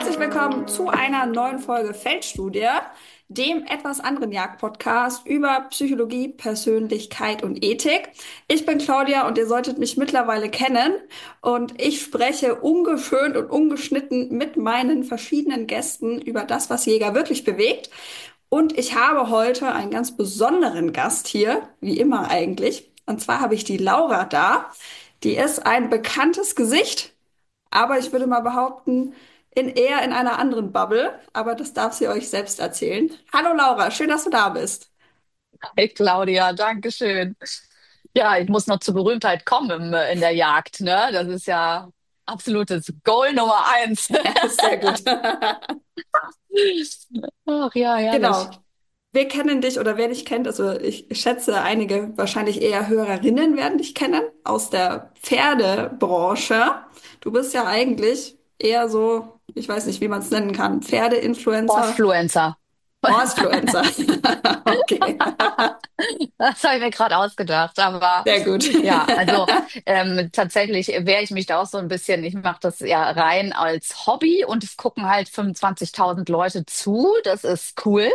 Herzlich willkommen zu einer neuen Folge Feldstudie, dem etwas anderen Jagd-Podcast über Psychologie, Persönlichkeit und Ethik. Ich bin Claudia und ihr solltet mich mittlerweile kennen und ich spreche ungeschönt und ungeschnitten mit meinen verschiedenen Gästen über das, was Jäger wirklich bewegt. Und ich habe heute einen ganz besonderen Gast hier, wie immer eigentlich. Und zwar habe ich die Laura da. Die ist ein bekanntes Gesicht, aber ich würde mal behaupten, eher in einer anderen Bubble. Aber das darf sie euch selbst erzählen. Hallo Laura, schön, dass du da bist. Hey Claudia, danke schön. Ja, ich muss noch zur Berühmtheit kommen in der Jagd, ne? Das ist ja absolutes Goal Nummer eins. Sehr gut. Ach ja, herrlich. Genau. Wir kennen dich oder wer dich kennt, also ich schätze, einige wahrscheinlich eher Hörerinnen werden dich kennen aus der Pferdebranche. Du bist ja eigentlich eher so, ich weiß nicht, wie man es nennen kann, Pferdeinfluencer, Horsefluencer. Horsefluencer. Okay, Das habe ich mir gerade ausgedacht. Aber sehr gut. ja, also tatsächlich wehre ich mich da auch so ein bisschen. Ich mache das ja rein als Hobby und es gucken halt 25.000 Leute zu. Das ist cool.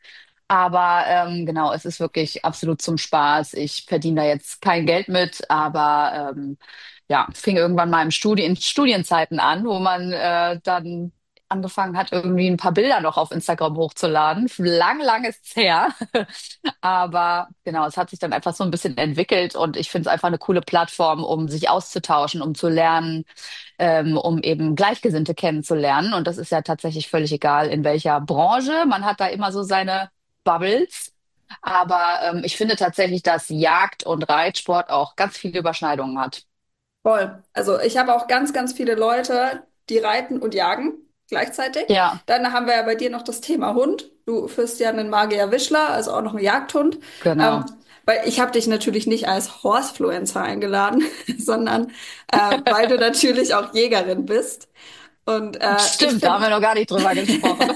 Aber genau, es ist wirklich absolut zum Spaß. Ich verdiene da jetzt kein Geld mit, aber ja, fing irgendwann mal in Studienzeiten an, wo man dann angefangen hat, irgendwie ein paar Bilder noch auf Instagram hochzuladen. Lang ist's her. Aber genau, es hat sich dann einfach so ein bisschen entwickelt und ich finde es einfach eine coole Plattform, um sich auszutauschen, um zu lernen, um eben Gleichgesinnte kennenzulernen. Und das ist ja tatsächlich völlig egal, in welcher Branche. Man hat da immer so seine Bubbles. Aber ich finde tatsächlich, dass Jagd und Reitsport auch ganz viele Überschneidungen hat. Voll. Also ich habe auch ganz, ganz viele Leute, die reiten und jagen gleichzeitig. Ja, Dann haben wir ja bei dir noch das Thema Hund. Du führst ja einen Magier Wischler, also auch noch einen Jagdhund. genau. Weil ich habe dich natürlich nicht als Horsefluencer eingeladen, sondern weil du natürlich auch Jägerin bist. Und ich Stimmt, da haben finde wir noch gar nicht drüber gesprochen.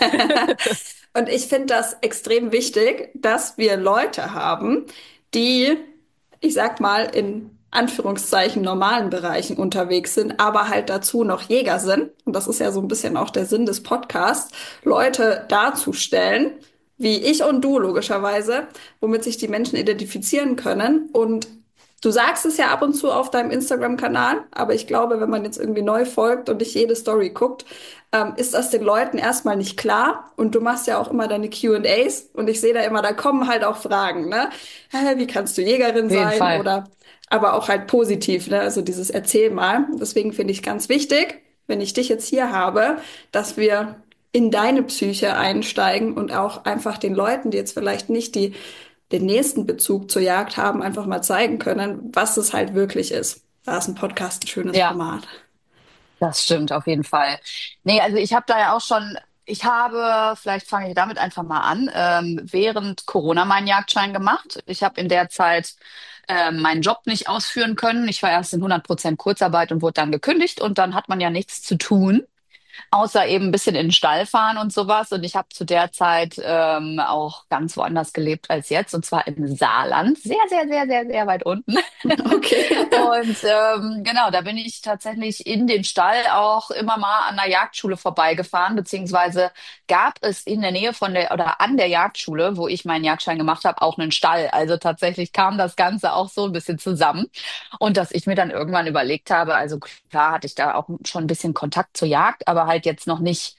und ich finde das extrem wichtig, dass wir Leute haben, die, ich sag mal, in Anführungszeichen normalen Bereichen unterwegs sind, aber halt dazu noch Jäger sind. Und das ist ja so ein bisschen auch der Sinn des Podcasts, Leute darzustellen, wie ich und du logischerweise, womit sich die Menschen identifizieren können. Und du sagst es ja ab und zu auf deinem Instagram-Kanal, aber ich glaube, wenn man jetzt irgendwie neu folgt und nicht jede Story guckt, ist das den Leuten erstmal nicht klar. Und du machst ja auch immer deine Q&As und ich sehe da immer, da kommen halt auch Fragen, ne? Wie kannst du Jägerin Auf jeden sein? Fall. Oder aber auch halt positiv, ne? Also dieses Erzähl mal. Deswegen finde ich ganz wichtig, wenn ich dich jetzt hier habe, dass wir in deine Psyche einsteigen und auch einfach den Leuten, die jetzt vielleicht nicht den nächsten Bezug zur Jagd haben, einfach mal zeigen können, was es halt wirklich ist. Da ist ein Podcast ein schönes Ja. Format. Das stimmt auf jeden Fall. Nee, also ich habe da ja auch schon, ich habe, vielleicht fange ich damit einfach mal an, während Corona meinen Jagdschein gemacht. Ich habe in der Zeit meinen Job nicht ausführen können. Ich war erst in 100% Kurzarbeit und wurde dann gekündigt und dann hat man ja nichts zu tun. Außer eben ein bisschen in den Stall fahren und sowas. Und ich habe zu der Zeit auch ganz woanders gelebt als jetzt, und zwar im Saarland. Sehr weit unten. Okay. Und genau, da bin ich tatsächlich in den Stall auch immer mal an der Jagdschule vorbeigefahren, beziehungsweise gab es in der Nähe von der oder an der Jagdschule, wo ich meinen Jagdschein gemacht habe, auch einen Stall. Also tatsächlich kam das Ganze auch so ein bisschen zusammen. Und dass ich mir dann irgendwann überlegt habe, also klar hatte ich da auch schon ein bisschen Kontakt zur Jagd, aber halt jetzt noch nicht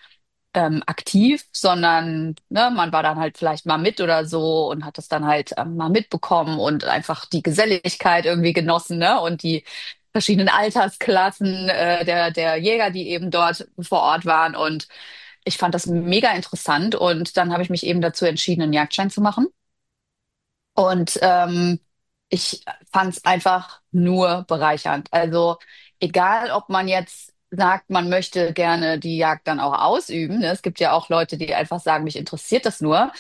aktiv, sondern ne, man war dann halt vielleicht mal mit oder so und hat das dann halt mal mitbekommen und einfach die Geselligkeit irgendwie genossen, ne? Und die verschiedenen Altersklassen der Jäger, die eben dort vor Ort waren. Und ich fand das mega interessant. Und dann habe ich mich eben dazu entschieden, einen Jagdschein zu machen. Und ich fand es einfach nur bereichernd. Also egal, ob man jetzt sagt, man möchte gerne die Jagd dann auch ausüben. Ne? Es gibt ja auch Leute, die einfach sagen, mich interessiert das nur.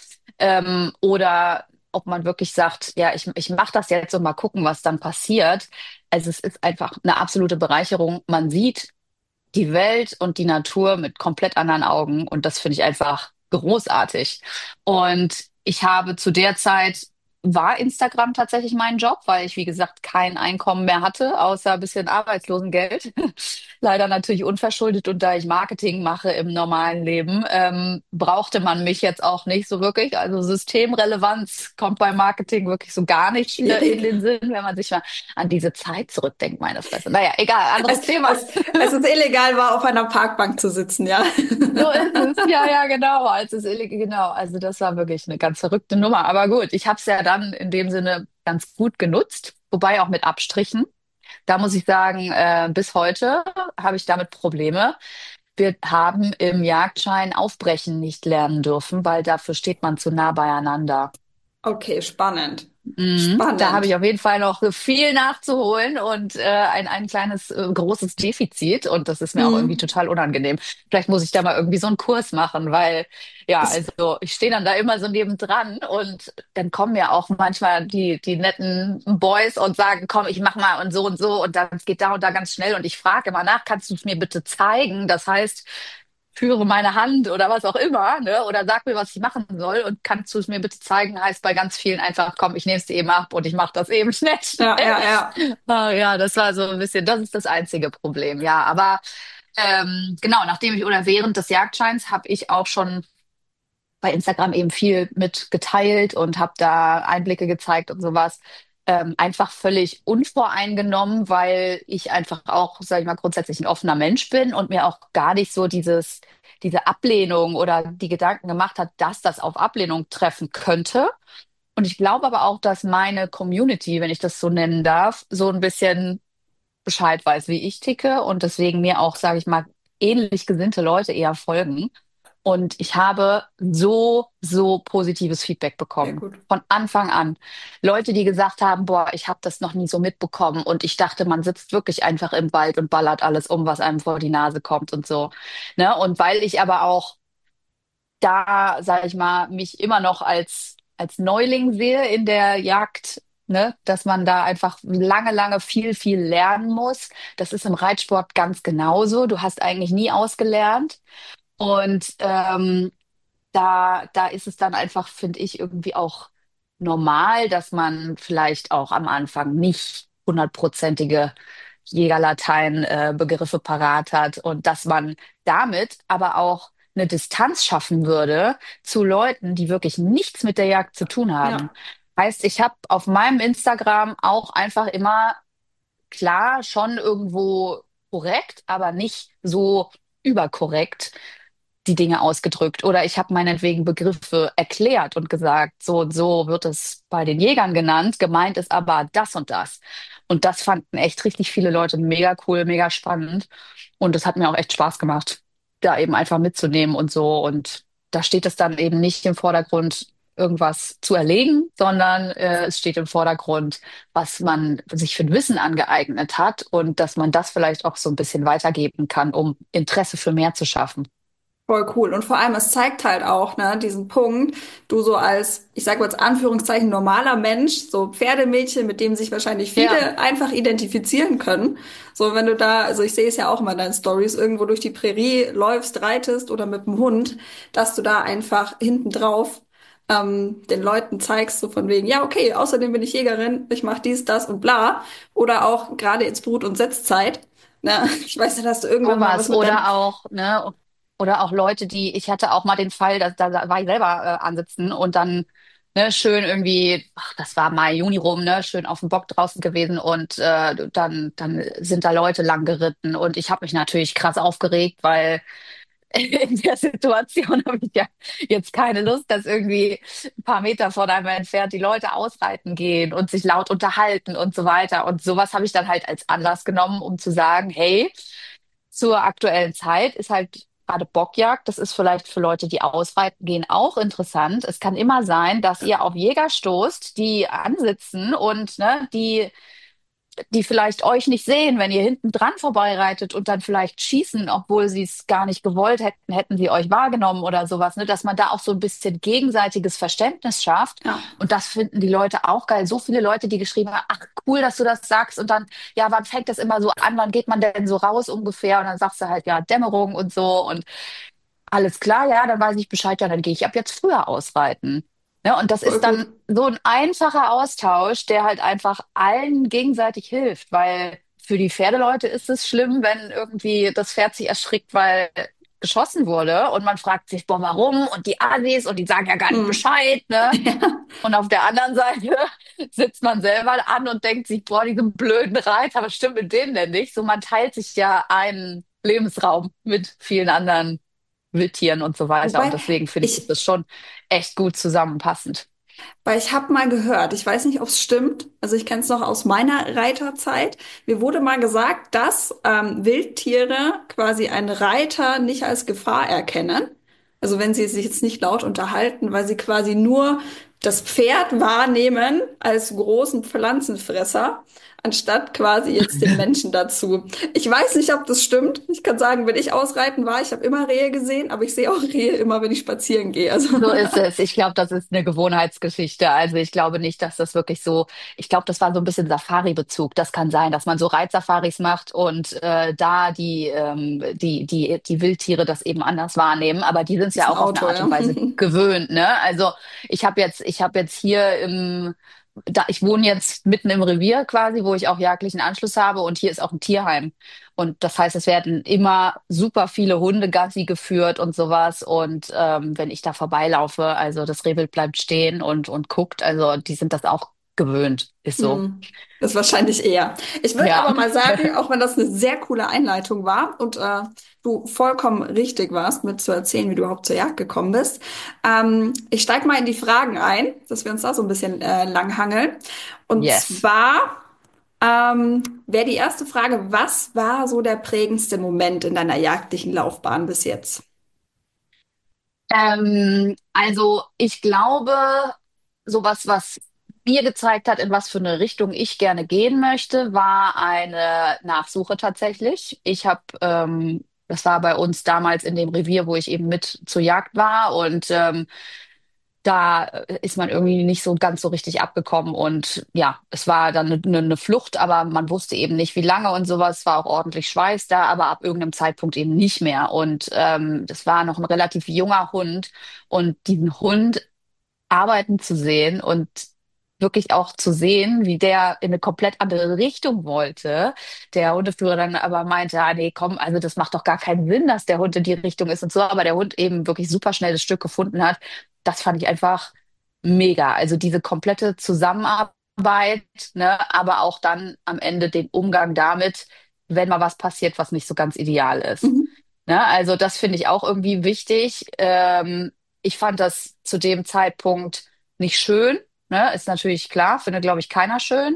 Oder ob man wirklich sagt, ja, ich mache das jetzt und mal gucken, was dann passiert. Also es ist einfach eine absolute Bereicherung. Man sieht die Welt und die Natur mit komplett anderen Augen und das finde ich einfach großartig. Und ich habe zu der Zeit war Instagram tatsächlich mein Job, weil ich, wie gesagt, kein Einkommen mehr hatte, außer ein bisschen Arbeitslosengeld. Leider natürlich unverschuldet. Und da ich Marketing mache im normalen Leben, brauchte man mich jetzt auch nicht so wirklich. Also Systemrelevanz kommt beim Marketing wirklich so gar nicht in Schwierig. den Sinn, wenn man sich mal an diese Zeit zurückdenkt, meine Fresse. Naja, egal, Als, anderes Thema. als es illegal war, auf einer Parkbank zu sitzen, ja. So ist es, ja, ja, genau. Genau. Also das war wirklich eine ganz verrückte Nummer. Aber gut, ich habe es ja dann in dem Sinne ganz gut genutzt, wobei auch mit Abstrichen. Da muss ich sagen, bis heute habe ich damit Probleme. Wir haben im Jagdschein Aufbrechen nicht lernen dürfen, weil dafür steht man zu nah beieinander. Okay, spannend. Mhm. Da habe ich Spannend. auf jeden Fall noch viel nachzuholen und ein kleines, großes Defizit. Und das ist mir auch irgendwie Hm. total unangenehm. Vielleicht muss ich da mal irgendwie so einen Kurs machen, weil ja, Ich, also ich stehe dann da immer so nebendran und dann kommen ja auch manchmal die netten Boys und sagen, komm, ich mach mal und so und dann geht da und da ganz schnell und ich frage immer nach, kannst du es mir bitte zeigen? Das heißt, führe meine Hand oder was auch immer, ne? Oder sag mir, was ich machen soll und kannst du es mir bitte zeigen, heißt bei ganz vielen einfach, komm, ich nehme es dir eben ab und ich mache das eben schnell, ja, schnell. ja, ja. Ah, ja, das war so ein bisschen, das ist das einzige Problem, ja. Aber genau, nachdem ich oder während des Jagdscheins habe ich auch schon bei Instagram eben viel mit geteilt und habe da Einblicke gezeigt und sowas. Einfach völlig unvoreingenommen, weil ich einfach auch, sag ich mal, grundsätzlich ein offener Mensch bin und mir auch gar nicht so diese Ablehnung oder die Gedanken gemacht hat, dass das auf Ablehnung treffen könnte. Und ich glaube aber auch, dass meine Community, wenn ich das so nennen darf, so ein bisschen Bescheid weiß, wie ich ticke und deswegen mir auch, sage ich mal, ähnlich gesinnte Leute eher folgen. Und ich habe so positives Feedback Sehr bekommen. gut. Von Anfang an. Leute, die gesagt haben, boah, ich habe das noch nie so mitbekommen und ich dachte, man sitzt wirklich einfach im Wald und ballert alles um, was einem vor die Nase kommt und so. Ne? Und weil ich aber auch da, sage ich mal, mich immer noch als Neuling sehe in der Jagd, ne, dass man da einfach lange viel lernen muss. Das ist im Reitsport ganz genauso. Du hast eigentlich nie ausgelernt. Und da ist es dann einfach, finde ich, irgendwie auch normal, dass man vielleicht auch am Anfang nicht hundertprozentige Jägerlatein-Begriffe parat hat und dass man damit aber auch eine Distanz schaffen würde zu Leuten, die wirklich nichts mit der Jagd zu tun haben. Ja, Heißt, ich habe auf meinem Instagram auch einfach immer klar schon irgendwo korrekt, aber nicht so überkorrekt die Dinge ausgedrückt. Oder ich habe meinetwegen Begriffe erklärt und gesagt, so und so wird es bei den Jägern genannt, gemeint ist aber das und das. Und das fanden echt richtig viele Leute mega cool, mega spannend. Und das hat mir auch echt Spaß gemacht, da eben einfach mitzunehmen und so. Und da steht es dann eben nicht im Vordergrund, irgendwas zu erlegen, sondern es steht im Vordergrund, was man sich für ein Wissen angeeignet hat und dass man das vielleicht auch so ein bisschen weitergeben kann, um Interesse für mehr zu schaffen. voll cool. Und vor allem, es zeigt halt auch, ne, diesen Punkt, du so als, ich sage mal als Anführungszeichen, normaler Mensch, so Pferdemädchen, mit dem sich wahrscheinlich Ja. viele einfach identifizieren können. So, wenn du da, also ich sehe es ja auch immer in deinen Stories, irgendwo durch die Prärie läufst, reitest oder mit dem Hund, dass du da einfach hinten drauf den Leuten zeigst, so von wegen, ja, okay, außerdem bin ich Jägerin, ich mache dies, das und bla. Oder auch gerade jetzt Brut- und Setzzeit. Ne? Ich weiß nicht, hast du irgendwann mal was Sowas mit deinem, oder auch, ne, oder auch Leute, die, ich hatte auch mal den Fall, dass da war ich selber ansitzen und dann, ne, schön irgendwie, ach, das war Mai, Juni rum, ne, schön auf dem Bock draußen gewesen und dann sind da Leute lang geritten und ich habe mich natürlich krass aufgeregt, weil in der Situation habe ich ja jetzt keine Lust, dass irgendwie ein paar Meter von einem entfernt die Leute ausreiten gehen und sich laut unterhalten und so weiter. Und sowas habe ich dann halt als Anlass genommen, um zu sagen, hey, zur aktuellen Zeit ist halt gerade Bockjagd. Das ist vielleicht für Leute, die ausreiten gehen, auch interessant. Es kann immer sein, dass ihr auf Jäger stoßt, die ansitzen und ne, die vielleicht euch nicht sehen, wenn ihr hinten dran vorbeireitet und dann vielleicht schießen, obwohl sie es gar nicht gewollt hätten, hätten sie euch wahrgenommen oder sowas, ne? Dass man da auch so ein bisschen gegenseitiges Verständnis schafft. ja. Und das finden die Leute auch geil. So viele Leute, die geschrieben haben, ach cool, dass du das sagst. Und dann, ja, wann fängt das immer so an? Wann geht man denn so raus ungefähr? Und dann sagst du halt, ja, Dämmerung und so. Und alles klar, ja, dann weiß ich Bescheid, ja, dann gehe ich ab jetzt früher ausreiten. Ne? Und das Voll ist dann gut. so ein einfacher Austausch, der halt einfach allen gegenseitig hilft, weil für die Pferdeleute ist es schlimm, wenn irgendwie das Pferd sich erschrickt, weil geschossen wurde und man fragt sich, boah, warum? Und die Assis und die sagen ja gar nicht Hm. Bescheid, ne? Ja. Und auf der anderen Seite sitzt man selber an und denkt sich, boah, diese blöden Reiter, was stimmt mit denen denn nicht? So, man teilt sich ja einen Lebensraum mit vielen anderen Wildtieren und so weiter. Und Wobei, deswegen finde ich, ist ich, das schon echt gut zusammenpassend. Weil ich habe mal gehört, ich weiß nicht, ob es stimmt, also ich kenne es noch aus meiner Reiterzeit. Mir wurde mal gesagt, dass Wildtiere quasi einen Reiter nicht als Gefahr erkennen. Also wenn sie sich jetzt nicht laut unterhalten, weil sie quasi nur das Pferd wahrnehmen als großen Pflanzenfresser, anstatt quasi jetzt den Menschen dazu. Ich weiß nicht, ob das stimmt. Ich kann sagen, wenn ich ausreiten war, ich habe immer Rehe gesehen, aber ich sehe auch Rehe immer, wenn ich spazieren gehe. Also So ist es. Ich glaube, das ist eine Gewohnheitsgeschichte. Also ich glaube nicht, dass das wirklich so, ich glaube, das war so ein bisschen Safari-Bezug. Das kann sein, dass man so Reitsafaris macht und da die Wildtiere das eben anders wahrnehmen. Aber die sind es ist ja ein auch auf eine Auto, Art ja. und Weise gewöhnt, ne? Also ich habe jetzt hier ich wohne jetzt mitten im Revier quasi, wo ich auch jagdlichen Anschluss habe und hier ist auch ein Tierheim. Und das heißt, es werden immer super viele Hunde Gassi geführt und sowas. Und wenn ich da vorbeilaufe, also das Rehwild bleibt stehen und guckt, also die sind das auch gewöhnt, ist so. Hm, das wahrscheinlich eher. Ich würde Ja. aber mal sagen, auch wenn das eine sehr coole Einleitung war und du vollkommen richtig warst, mit zu erzählen, wie du überhaupt zur Jagd gekommen bist, ich steige mal in die Fragen ein, dass wir uns da so ein bisschen langhangeln. Und Yes. zwar wäre die erste Frage, was war so der prägendste Moment in deiner jagdlichen Laufbahn bis jetzt? Also ich glaube, sowas, was mir gezeigt hat, in was für eine Richtung ich gerne gehen möchte, war eine Nachsuche tatsächlich. Das war bei uns damals in dem Revier, wo ich eben mit zur Jagd war und da ist man irgendwie nicht so ganz so richtig abgekommen und ja, es war dann eine Flucht, aber man wusste eben nicht, wie lange und sowas. Es war auch ordentlich Schweiß da, aber ab irgendeinem Zeitpunkt eben nicht mehr. Und das war noch ein relativ junger Hund und diesen Hund arbeiten zu sehen und wirklich auch zu sehen, wie der in eine komplett andere Richtung wollte. Der Hundeführer dann aber meinte, ah, nee, komm, also das macht doch gar keinen Sinn, dass der Hund in die Richtung ist und so, aber der Hund eben wirklich super schnell das Stück gefunden hat. Das fand ich einfach mega. Also diese komplette Zusammenarbeit, ne, aber auch dann am Ende den Umgang damit, wenn mal was passiert, was nicht so ganz ideal ist. Mhm. Ne, also das finde ich auch irgendwie wichtig. Ich fand das zu dem Zeitpunkt nicht schön. Ne? Ist natürlich klar, finde, glaube ich, keiner schön.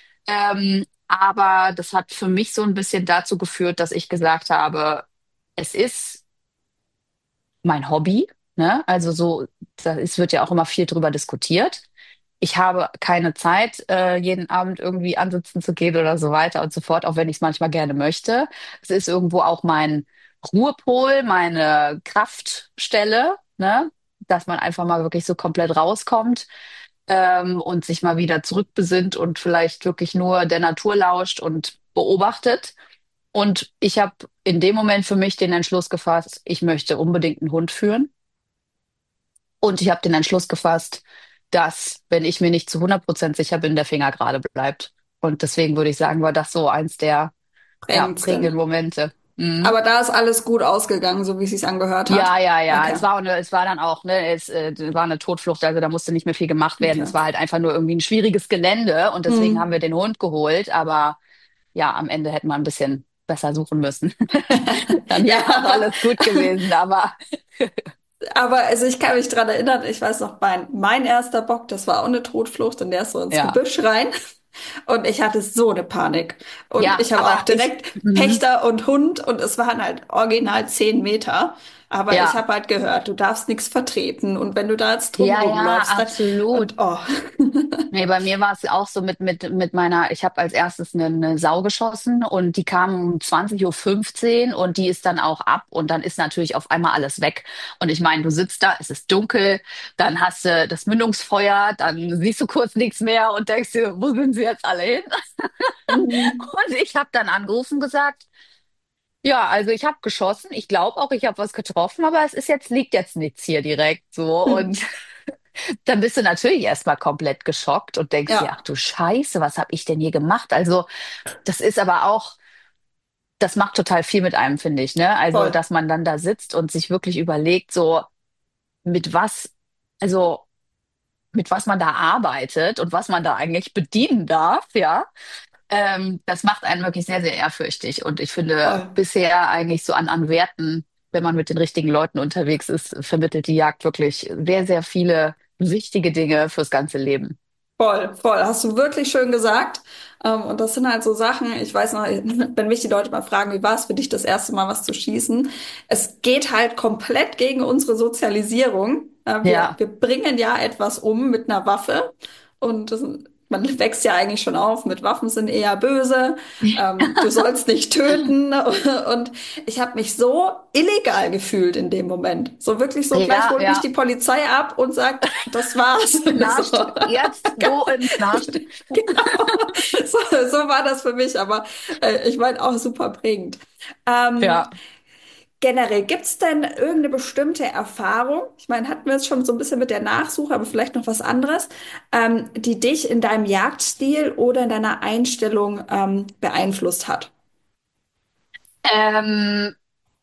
Aber das hat für mich so ein bisschen dazu geführt, dass ich gesagt habe, es ist mein Hobby. Ne? Also so, es wird ja auch immer viel drüber diskutiert. Ich habe keine Zeit, jeden Abend irgendwie ansitzen zu gehen oder so weiter und so fort, auch wenn ich es manchmal gerne möchte. Es ist irgendwo auch mein Ruhepol, meine Kraftstelle, ne? Dass man einfach mal wirklich so komplett rauskommt, und sich mal wieder zurückbesinnt und vielleicht wirklich nur der Natur lauscht und beobachtet. Und ich habe in dem Moment für mich den Entschluss gefasst, ich möchte unbedingt einen Hund führen. Und ich habe den Entschluss gefasst, dass, wenn ich mir nicht zu 100% sicher bin, der Finger gerade bleibt. Und deswegen würde ich sagen, war das so eins der, ja, Prägendste. prägenden Momente. Mhm. Aber da ist alles gut ausgegangen, so wie es sich angehört Ja, hat. ja, ja. Okay. Es war dann auch, ne, es war eine Totflucht, also da musste nicht mehr viel gemacht werden. Okay. Es war halt einfach nur irgendwie ein schwieriges Gelände und deswegen haben Hm. wir den Hund geholt. Aber ja, am Ende hätte man ein bisschen besser suchen müssen. Dann wäre auch Ja, alles gut gewesen. Aber aber also ich kann mich dran erinnern, ich weiß noch, mein erster Bock, das war auch eine Totflucht und der ist so ins ja, Gebüsch rein und ich hatte so eine Panik. Und ja, ich habe auch aber direkt Pächter und Hund und es waren halt original 10 Meter. Aber ich ja. habe halt gehört, du darfst nichts vertreten und wenn du da jetzt drum Ja, ja, rumläufst, dann, absolut. und oh. Nee, bei mir war es auch so mit meiner, ich habe als erstes eine Sau geschossen und die kam um 20:15 Uhr und die ist dann auch ab und dann ist natürlich auf einmal alles weg. Und ich meine, du sitzt da, es ist dunkel, dann hast du das Mündungsfeuer, dann siehst du kurz nichts mehr und denkst dir, wo sind sie jetzt alle hin? Mhm. Und ich habe dann angerufen und gesagt, ja, also ich habe geschossen, ich glaube auch, ich habe was getroffen, aber es ist jetzt, liegt jetzt nichts hier direkt so. Und dann bist du natürlich erstmal komplett geschockt und denkst dir, ach Ja, du Scheiße, was habe ich denn hier gemacht? Also, das ist aber auch, das macht total viel mit einem, finde ich, ne? Also, voll. dass man dann da sitzt und sich wirklich überlegt, so mit was, also mit was man da arbeitet und was man da eigentlich bedienen darf, ja. Das macht einen wirklich sehr, sehr ehrfürchtig. Und ich finde Voll. bisher eigentlich so an Werten, wenn man mit den richtigen Leuten unterwegs ist, vermittelt die Jagd wirklich sehr, sehr viele wichtige Dinge fürs ganze Leben. Voll, voll. Hast du wirklich schön gesagt. Und das sind halt so Sachen, ich weiß noch, wenn mich die Leute mal fragen, wie war es für dich das erste Mal was zu schießen? Es geht halt komplett gegen unsere Sozialisierung. Wir Ja, bringen ja etwas um mit einer Waffe und man wächst ja eigentlich schon auf, mit Waffen sind eher böse. Du sollst nicht töten. Und ich habe mich so illegal gefühlt in dem Moment. So wirklich so, gleich ja, holt mich die ja. Polizei ab und sagt, das war's. So. Nascht, jetzt go ins Nascht. Genau, so, so war das für mich, aber ich meine auch super prägend. Ähm, Ja. generell, gibt es denn irgendeine bestimmte Erfahrung? Ich meine, hatten wir es schon so ein bisschen mit der Nachsuche, aber vielleicht noch was anderes, die dich in deinem Jagdstil oder in deiner Einstellung beeinflusst hat? Ähm,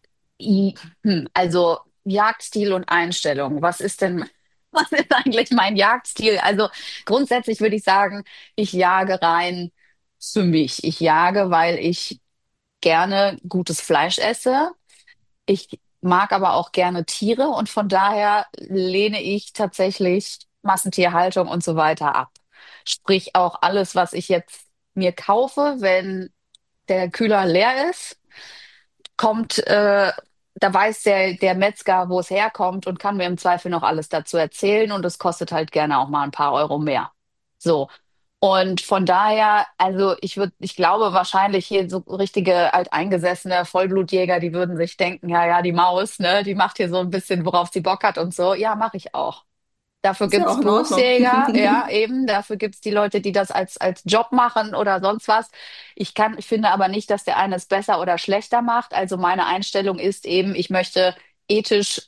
also Jagdstil und Einstellung. Was ist denn, was ist eigentlich mein Jagdstil? Also grundsätzlich würde ich sagen, ich jage rein für mich. Ich jage, weil ich gerne gutes Fleisch esse. Ich mag aber auch gerne Tiere und von daher lehne ich tatsächlich Massentierhaltung und so weiter ab. Sprich auch alles, was ich jetzt mir kaufe, wenn der Kühler leer ist, kommt, da weiß der Metzger, wo es herkommt und kann mir im Zweifel noch alles dazu erzählen und es kostet halt gerne auch mal ein paar Euro mehr. So. Und von daher, also ich glaube wahrscheinlich hier so richtige alteingesessene Vollblutjäger, die würden sich denken, ja, ja, die Maus, ne, die macht hier so ein bisschen, worauf sie Bock hat und so. Ja, mache ich auch. Dafür Ist ja gibt's auch in Ordnung. Berufsjäger, ja, eben. Dafür gibt's die Leute, die das als Job machen oder sonst was. Ich finde aber nicht, dass der eine es besser oder schlechter macht. Also meine Einstellung ist eben, ich möchte ethisch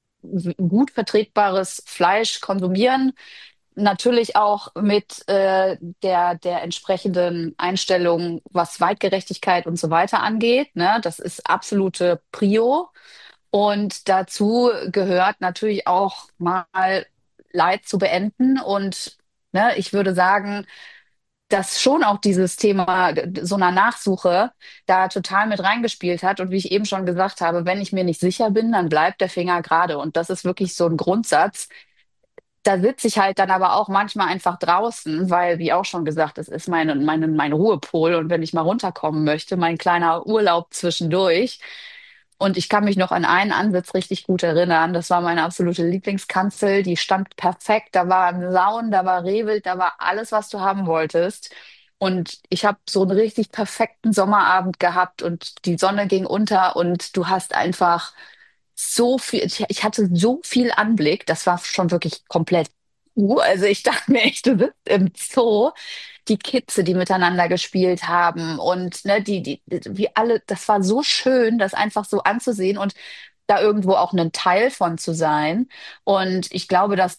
gut vertretbares Fleisch konsumieren. Natürlich auch mit der entsprechenden Einstellung, was Weitgerechtigkeit und so weiter angeht. Ne? Das ist absolute Prio. Und dazu gehört natürlich auch mal Leid zu beenden. Und ne, ich würde sagen, dass schon auch dieses Thema so einer Nachsuche da total mit reingespielt hat. Und wie ich eben schon gesagt habe, wenn ich mir nicht sicher bin, dann bleibt der Finger gerade. Und das ist wirklich so ein Grundsatz. Da sitze ich halt dann aber auch manchmal einfach draußen, weil, wie auch schon gesagt, es ist mein Ruhepol. Und wenn ich mal runterkommen möchte, mein kleiner Urlaub zwischendurch. Und ich kann mich noch an einen Ansitz richtig gut erinnern. Das war meine absolute Lieblingskanzel. Die stand perfekt. Da war ein Zaun, da war Rehwild, da war alles, was du haben wolltest. Und ich habe so einen richtig perfekten Sommerabend gehabt und die Sonne ging unter und du hast einfach so viel, ich hatte so viel Anblick, das war schon wirklich komplett. Also ich dachte mir echt, du sitzt im Zoo, die Kitze, die miteinander gespielt haben und ne, wie alle, das war so schön, das einfach so anzusehen und da irgendwo auch ein Teil von zu sein. Und ich glaube, dass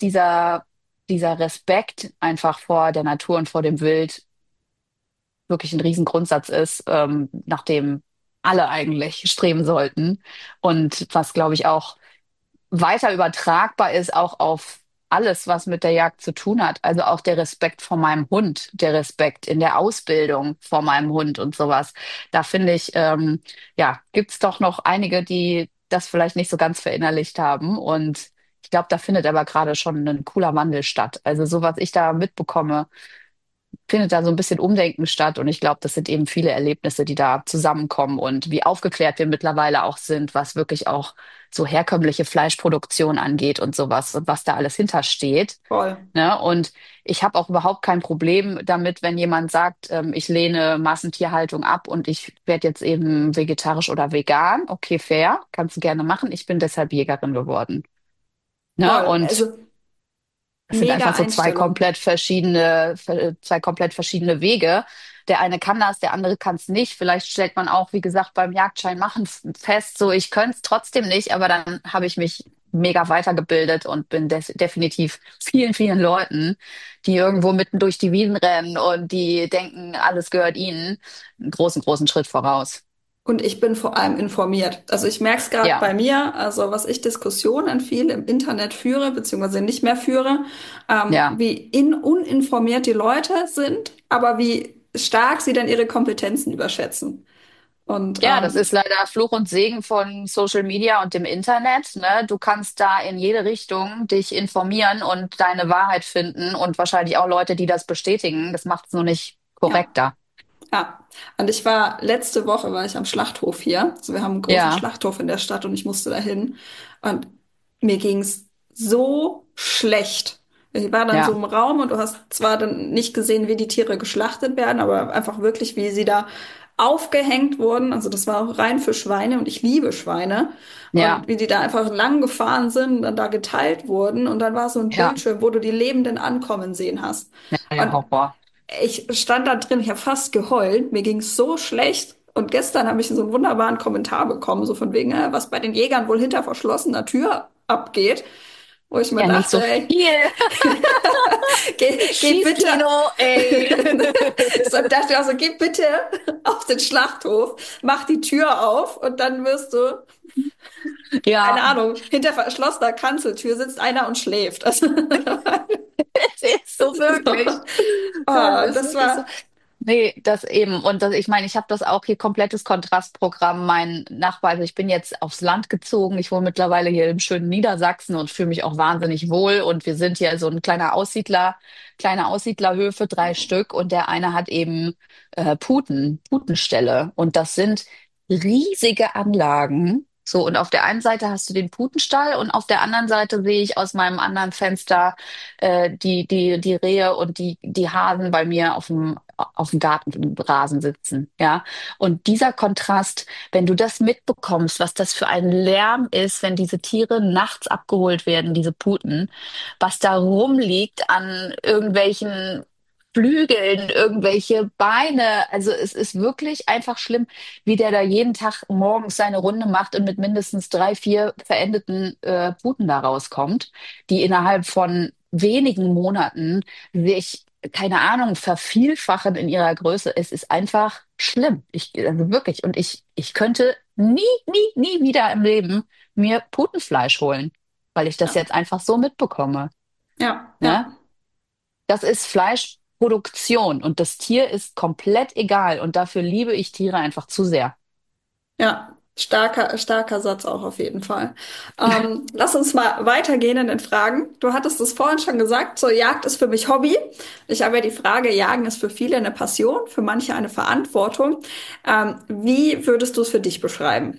dieser Respekt einfach vor der Natur und vor dem Wild wirklich ein Riesengrundsatz ist, nach dem alle eigentlich streben sollten. Und was, glaube ich, auch weiter übertragbar ist, auch auf alles, was mit der Jagd zu tun hat. Also auch der Respekt vor meinem Hund, der Respekt in der Ausbildung vor meinem Hund und sowas. Da finde ich, ja, gibt's doch noch einige, die das vielleicht nicht so ganz verinnerlicht haben. Und ich glaube, da findet aber gerade schon ein cooler Wandel statt. Also so was ich da mitbekomme, findet da so ein bisschen Umdenken statt. Und ich glaube, das sind eben viele Erlebnisse, die da zusammenkommen und wie aufgeklärt wir mittlerweile auch sind, was wirklich auch so herkömmliche Fleischproduktion angeht und sowas und was da alles hintersteht. Voll. Ne? Und ich habe auch überhaupt kein Problem damit, wenn jemand sagt, ich lehne Massentierhaltung ab und ich werde jetzt eben vegetarisch oder vegan. Okay, fair, kannst du gerne machen. Ich bin deshalb Jägerin geworden. Ne? Voll. Und Also das sind mega einfach so Einstellung. zwei komplett verschiedene Wege. Der eine kann das, der andere kann es nicht. Vielleicht stellt man auch, wie gesagt, beim Jagdschein machen fest, so ich könnte es trotzdem nicht, aber dann habe ich mich mega weitergebildet und bin definitiv vielen, vielen Leuten, die irgendwo mitten durch die Wiesen rennen und die denken, alles gehört ihnen, einen großen, großen Schritt voraus. Und ich bin vor allem informiert. Also ich merke es gerade Ja, bei mir, also was ich Diskussionen viel im Internet führe, beziehungsweise nicht mehr führe, ja. wie uninformiert die Leute sind, aber wie stark sie dann ihre Kompetenzen überschätzen. Und Ja, das ist leider Fluch und Segen von Social Media und dem Internet, ne? Du kannst da in jede Richtung dich informieren und deine Wahrheit finden und wahrscheinlich auch Leute, die das bestätigen. Das macht es nur nicht ja. korrekter. Ja, und ich war letzte Woche war ich am Schlachthof hier. Also wir haben einen großen Ja, Schlachthof in der Stadt und ich musste dahin. Und mir ging's so schlecht. Ich war dann so ja, im Raum und du hast zwar dann nicht gesehen, wie die Tiere geschlachtet werden, aber einfach wirklich, wie sie da aufgehängt wurden. Also das war auch rein für Schweine und ich liebe Schweine. ja, Und wie die da einfach lang gefahren sind und dann da geteilt wurden. Und dann war so ein ja, Bildschirm, wo du die Lebenden ankommen sehen hast. ja, ja, Und Horror. ich stand da drin, ich habe fast geheult, mir ging's so schlecht. Und gestern habe ich so einen wunderbaren Kommentar bekommen, so von wegen, was bei den Jägern wohl hinter verschlossener Tür abgeht. Wo ich mir Ja, nicht dachte, so ey, viel. geh bitte. Schießkino, ey. So dachte ich auch so, geh bitte auf den Schlachthof, mach die Tür auf und dann wirst du, keine Ja, Ahnung, hinter verschlossener Kanzeltür sitzt einer und schläft. Also, es ist so wirklich. so. Das Oh, ist das wirklich so. war, Nee, das eben. Und das, ich meine, ich habe das auch hier komplettes Kontrastprogramm. Mein Nachbar, also ich bin jetzt aufs Land gezogen. Ich wohne mittlerweile hier im schönen Niedersachsen und fühle mich auch wahnsinnig wohl. Und wir sind hier so ein kleiner Aussiedler, kleine Aussiedlerhöfe, 3 Stück. Und der eine hat eben Putenställe. Und das sind riesige Anlagen. So, und auf der einen Seite hast du den Putenstall und auf der anderen Seite sehe ich aus meinem anderen Fenster die Rehe und die Hasen bei mir auf dem Gartenrasen sitzen, ja. Und dieser Kontrast, wenn du das mitbekommst, was das für ein Lärm ist, wenn diese Tiere nachts abgeholt werden, diese Puten, was da rumliegt an irgendwelchen Flügeln, irgendwelche Beine. Also es ist wirklich einfach schlimm, wie der da jeden Tag morgens seine Runde macht und mit mindestens 3, 4 verendeten Puten da rauskommt, die innerhalb von wenigen Monaten sich, keine Ahnung, vervielfachen in ihrer Größe. Es ist einfach schlimm. Also wirklich. Und ich könnte nie wieder im Leben mir Putenfleisch holen, weil ich das ja, jetzt einfach so mitbekomme. ja, Ne? ja. Das ist Fleischproduktion und das Tier ist komplett egal und dafür liebe ich Tiere einfach zu sehr. Ja, starker Satz auch auf jeden Fall. Lass uns mal weitergehen in den Fragen. Du hattest es vorhin schon gesagt, so Jagd ist für mich Hobby. Ich habe ja die Frage, Jagen ist für viele eine Passion, für manche eine Verantwortung. Wie würdest du es für dich beschreiben?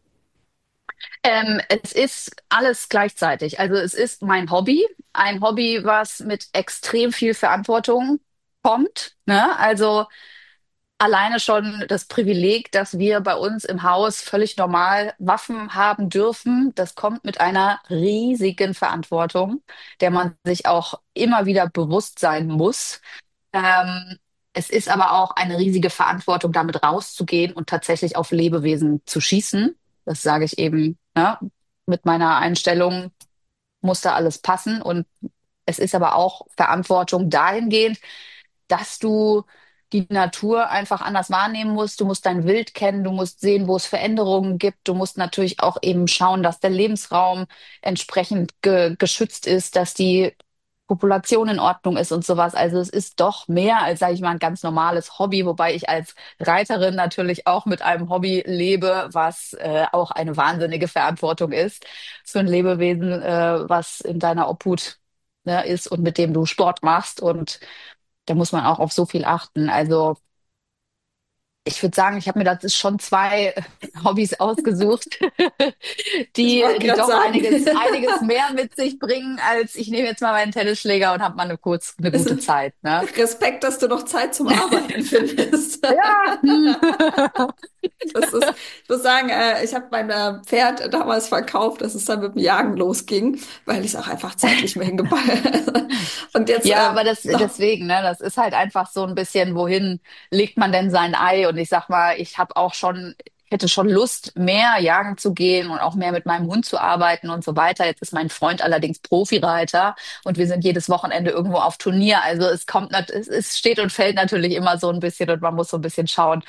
Es ist alles gleichzeitig. Also es ist mein Hobby, ein Hobby, was mit extrem viel Verantwortung kommt. Ne? Also alleine schon das Privileg, dass wir bei uns im Haus völlig normal Waffen haben dürfen, das kommt mit einer riesigen Verantwortung, der man sich auch immer wieder bewusst sein muss. Ähm, Es ist aber auch eine riesige Verantwortung, damit rauszugehen und tatsächlich auf Lebewesen zu schießen. Das sage ich eben, ne? Mit meiner Einstellung muss da alles passen. Und es ist aber auch Verantwortung dahingehend, dass du die Natur einfach anders wahrnehmen musst. Du musst dein Wild kennen, du musst sehen, wo es Veränderungen gibt. Du musst natürlich auch eben schauen, dass der Lebensraum entsprechend geschützt ist, dass die Population in Ordnung ist und sowas. Also es ist doch mehr als, sage ich mal, ein ganz normales Hobby, wobei ich als Reiterin natürlich auch mit einem Hobby lebe, was auch eine wahnsinnige Verantwortung ist für ein Lebewesen, was in deiner Obhut, ne, ist und mit dem du Sport machst. Und da muss man auch auf so viel achten. Also ich würde sagen, ich habe mir das schon 2 Hobbys ausgesucht, Ich wollte die gerade doch sagen, einiges mehr mit sich bringen, als ich nehme jetzt mal meinen Tennisschläger und habe mal eine es gute ist Zeit, ne? Respekt, dass du noch Zeit zum Arbeiten findest. Ja. Das ist, ich muss sagen, ich habe mein Pferd damals verkauft, dass es dann mit dem Jagen losging, weil ich es auch einfach zeitlich mehr hingebracht Und jetzt, Ja, aber doch, deswegen, ne, das ist halt einfach so ein bisschen, wohin legt man denn sein Ei? Und ich sag mal, ich habe auch schon hätte schon Lust, mehr jagen zu gehen und auch mehr mit meinem Hund zu arbeiten und so weiter. Jetzt ist mein Freund allerdings Profireiter und wir sind jedes Wochenende irgendwo auf Turnier. Also es steht und fällt natürlich immer so ein bisschen und man muss so ein bisschen schauen,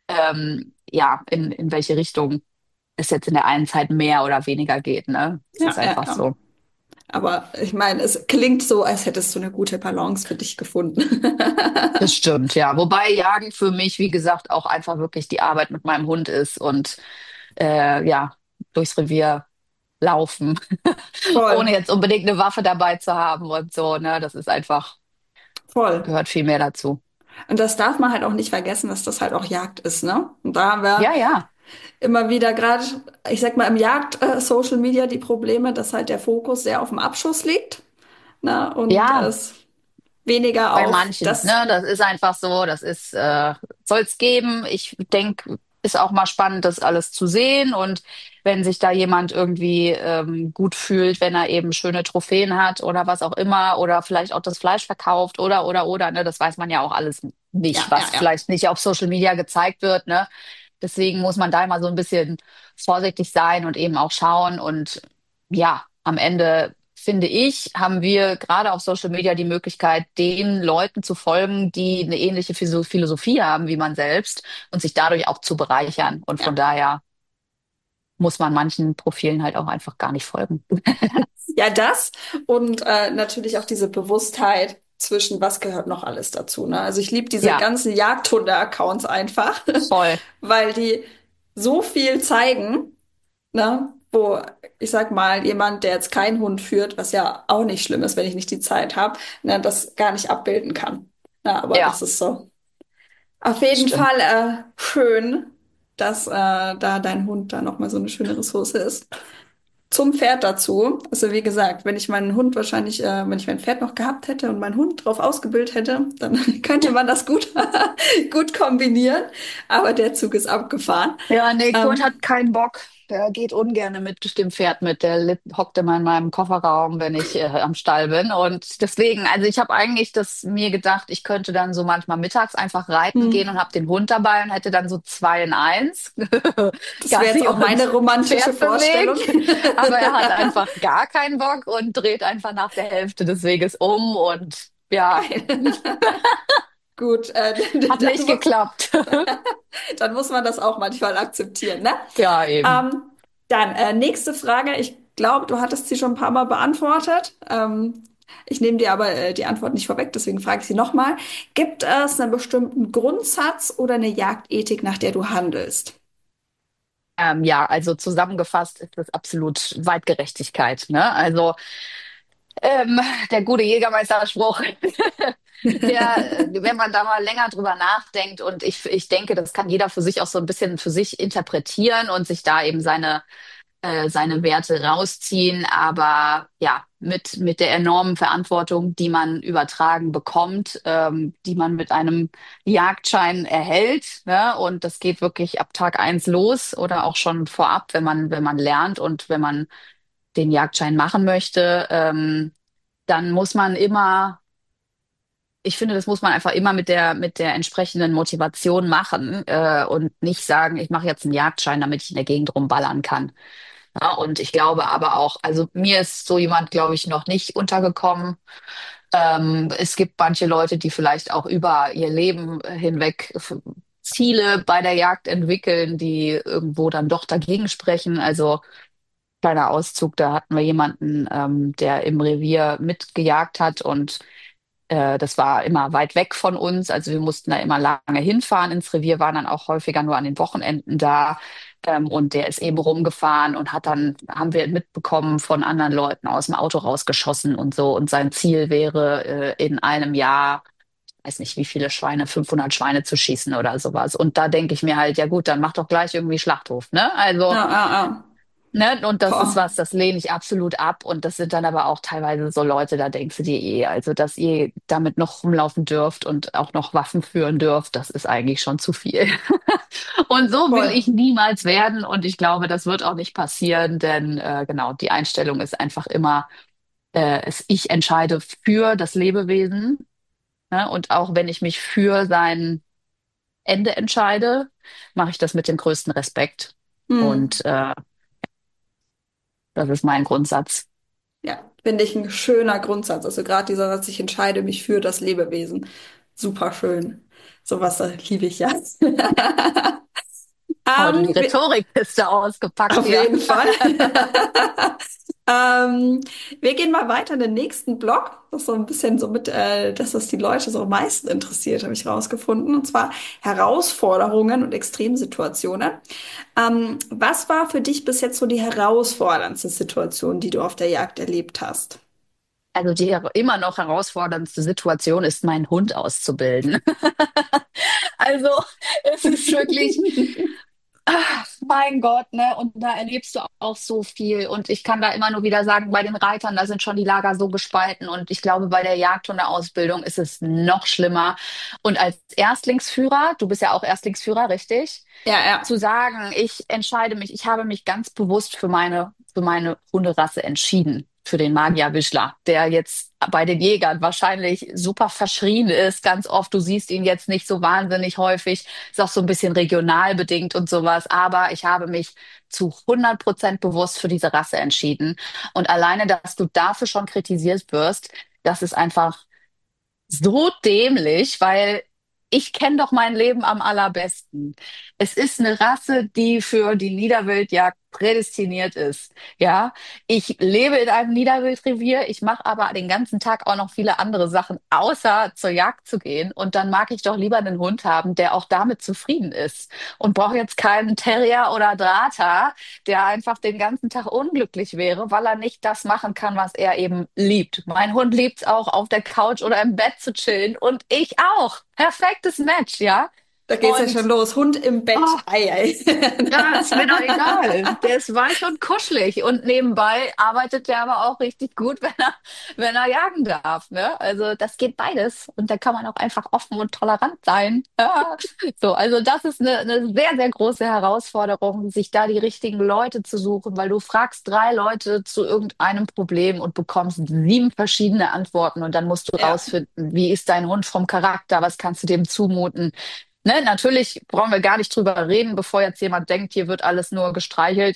ja, in welche Richtung es jetzt in der einen Zeit mehr oder weniger geht, ne? Es Ja, ist ja, einfach ja. so. Aber ich meine, es klingt so, als hättest du eine gute Balance für dich gefunden. Das stimmt, ja. Wobei Jagen für mich, wie gesagt, auch einfach wirklich die Arbeit mit meinem Hund ist und ja, durchs Revier laufen, ohne Voll, jetzt unbedingt eine Waffe dabei zu haben und so, ne? Das ist einfach, voll. gehört viel mehr dazu. Und das darf man halt auch nicht vergessen, dass das halt auch Jagd ist, ne? Und da haben wir Ja, ja, immer wieder gerade, ich sag mal, im Jagd-Social Media die Probleme, dass halt der Fokus sehr auf dem Abschuss liegt, ne? Und ja. es weniger Bei auf manchen, das, ne? Das ist einfach so, soll's geben. Ich denke, ist auch mal spannend, das alles zu sehen. Und wenn sich da jemand irgendwie gut fühlt, wenn er eben schöne Trophäen hat oder was auch immer, oder vielleicht auch das Fleisch verkauft oder, ne? Das weiß man ja auch alles nicht, ja, ja, was ja, vielleicht nicht auf Social Media gezeigt wird, ne? Deswegen muss man da immer so ein bisschen vorsichtig sein und eben auch schauen. Und ja, am Ende finde ich, haben wir gerade auf Social Media die Möglichkeit, den Leuten zu folgen, die eine ähnliche Philosophie haben wie man selbst und sich dadurch auch zu bereichern. Und von ja. daher muss man manchen Profilen halt auch einfach gar nicht folgen. Ja, das und natürlich auch diese Bewusstheit zwischen, was gehört noch alles dazu, ne? Also ich liebe diese Ja, ganzen Jagdhunde-Accounts einfach, voll. weil die so viel zeigen, ne? Wo, ich sag mal, jemand, der jetzt keinen Hund führt, was ja auch nicht schlimm ist, wenn ich nicht die Zeit habe, ne, das gar nicht abbilden kann. Na, aber das Ja, ist so. Auf jeden stimmt. Fall schön, dass da dein Hund da nochmal so eine schöne Ressource ist. Zum Pferd dazu. Also wie gesagt, wenn ich meinen Hund wahrscheinlich, wenn ich mein Pferd noch gehabt hätte und meinen Hund drauf ausgebildet hätte, dann könnte man das gut, gut kombinieren. Aber der Zug ist abgefahren. Ja, nee, Kurt Ähm, hat keinen Bock. Der geht ungerne mit dem Pferd mit. Hockt immer in meinem Kofferraum, wenn ich am Stall bin. Und deswegen, also ich habe eigentlich das mir gedacht, ich könnte dann so manchmal mittags einfach reiten gehen und hm. habe den Hund dabei und hätte dann so zwei in eins. Das wäre jetzt Gassi auch und meine romantische Pferdbeweg. Vorstellung. Aber er hat einfach gar keinen Bock und dreht einfach nach der Hälfte des Weges um. Und ja, Geil. Gut, hat nicht geklappt. dann muss man das auch manchmal akzeptieren, ne? Ja, eben. Ähm, dann nächste Frage. Ich glaube, du hattest sie schon ein paar Mal beantwortet. Ich nehme dir aber die Antwort nicht vorweg, deswegen frage ich sie nochmal. Gibt es einen bestimmten Grundsatz oder eine Jagdethik, nach der du handelst? Ja, also zusammengefasst ist das absolut Weitgerechtigkeit, ne? Also ähm, der gute Jägermeisterspruch, wenn man da mal länger drüber nachdenkt und ich denke, das kann jeder für sich auch so ein bisschen für sich interpretieren und sich da eben seine Werte rausziehen, aber ja, mit der enormen Verantwortung, die man übertragen bekommt, die man mit einem Jagdschein erhält, ne? Und das geht wirklich ab Tag eins los oder auch schon vorab, wenn man lernt und wenn man den Jagdschein machen möchte, dann muss man immer, ich finde, das muss man einfach immer mit der entsprechenden Motivation machen, und nicht sagen, ich mache jetzt einen Jagdschein, damit ich in der Gegend rumballern kann. Ja, und ich glaube aber auch, also mir ist so jemand, glaube ich, noch nicht untergekommen. Es gibt manche Leute, die vielleicht auch über ihr Leben hinweg Ziele bei der Jagd entwickeln, die irgendwo dann doch dagegen sprechen. Also kleiner Auszug, da hatten wir jemanden, der im Revier mitgejagt hat und das war immer weit weg von uns. Also wir mussten da immer lange hinfahren ins Revier, waren dann auch häufiger nur an den Wochenenden da. Und der ist eben rumgefahren und haben wir mitbekommen, von anderen Leuten aus dem Auto rausgeschossen und so. Und sein Ziel wäre, in einem Jahr, weiß nicht wie viele Schweine, 500 Schweine zu schießen oder sowas. Und da denke ich mir halt, ja gut, dann mach doch gleich irgendwie Schlachthof, ne? Also, Ja, ja, ja. ne, und das ist Boah, was, das lehne ich absolut ab. Und das sind dann aber auch teilweise so Leute, da denkst du dir also dass ihr damit noch rumlaufen dürft und auch noch Waffen führen dürft, das ist eigentlich schon zu viel. Und so will ich voll. niemals werden. Und ich glaube, das wird auch nicht passieren, denn genau, die Einstellung ist einfach immer, ich entscheide für das Lebewesen. Ne? Und auch wenn ich mich für sein Ende entscheide, mache ich das mit dem größten Respekt. Hm. Und das ist mein Grundsatz. Ja, finde ich ein schöner Grundsatz. Also gerade dieser Satz, ich entscheide mich für das Lebewesen. Super schön. Sowas liebe ich ja. Oh, du, die Wir, Rhetorikkiste ausgepackt auf hier. jeden Fall. Ähm, Wir gehen mal weiter in den nächsten Block. Das ist so ein bisschen so mit, dass das die Leute so am meisten interessiert, habe ich rausgefunden. Und zwar Herausforderungen und Extremsituationen. Was war für dich bis jetzt so die herausforderndste Situation, die du auf der Jagd erlebt hast? Also die immer noch herausforderndste Situation ist, meinen Hund auszubilden. Also es ist wirklich, ach, mein Gott, ne? Und da erlebst du auch so viel. Und ich kann da immer nur wieder sagen, bei den Reitern, da sind schon die Lager so gespalten. Und ich glaube, bei der Jagdhundeausbildung ist es noch schlimmer. Und als Erstlingsführer, du bist ja auch Erstlingsführer, richtig? Ja, Zu ja. sagen, ich entscheide mich, ich habe mich ganz bewusst für meine Hunderasse entschieden, für den Magyar-Wischler, der jetzt bei den Jägern wahrscheinlich super verschrien ist, ganz oft. Du siehst ihn jetzt nicht so wahnsinnig häufig, ist auch so ein bisschen regional bedingt und sowas, aber ich habe mich zu 100% bewusst für diese Rasse entschieden. Und alleine, dass du dafür schon kritisiert wirst, das ist einfach so dämlich, weil ich kenne doch mein Leben am allerbesten. Es ist eine Rasse, die für die Niederwildjagd prädestiniert ist. Ja, ich lebe in einem Niederwildrevier, ich mache aber den ganzen Tag auch noch viele andere Sachen, außer zur Jagd zu gehen. Und dann mag ich doch lieber einen Hund haben, der auch damit zufrieden ist und brauche jetzt keinen Terrier oder Drahter, der einfach den ganzen Tag unglücklich wäre, weil er nicht das machen kann, was er eben liebt. Mein Hund liebt es auch, auf der Couch oder im Bett zu chillen und ich auch. Perfektes Match, ja. Da geht's ja Und schon los. Hund im oh, Bett. Ei, ja, ist mir doch egal. ei. Der ist weich und kuschelig. Und nebenbei arbeitet der aber auch richtig gut, wenn er jagen darf, ne? Also das geht beides. Und da kann man auch einfach offen und tolerant sein. Ja. So, also das ist eine sehr, sehr große Herausforderung, sich da die richtigen Leute zu suchen, weil du fragst 3 Leute zu irgendeinem Problem und bekommst 7 verschiedene Antworten. Und dann musst du Ja, rausfinden, wie ist dein Hund vom Charakter, was kannst du dem zumuten? Ne, natürlich brauchen wir gar nicht drüber reden, bevor jetzt jemand denkt, hier wird alles nur gestreichelt.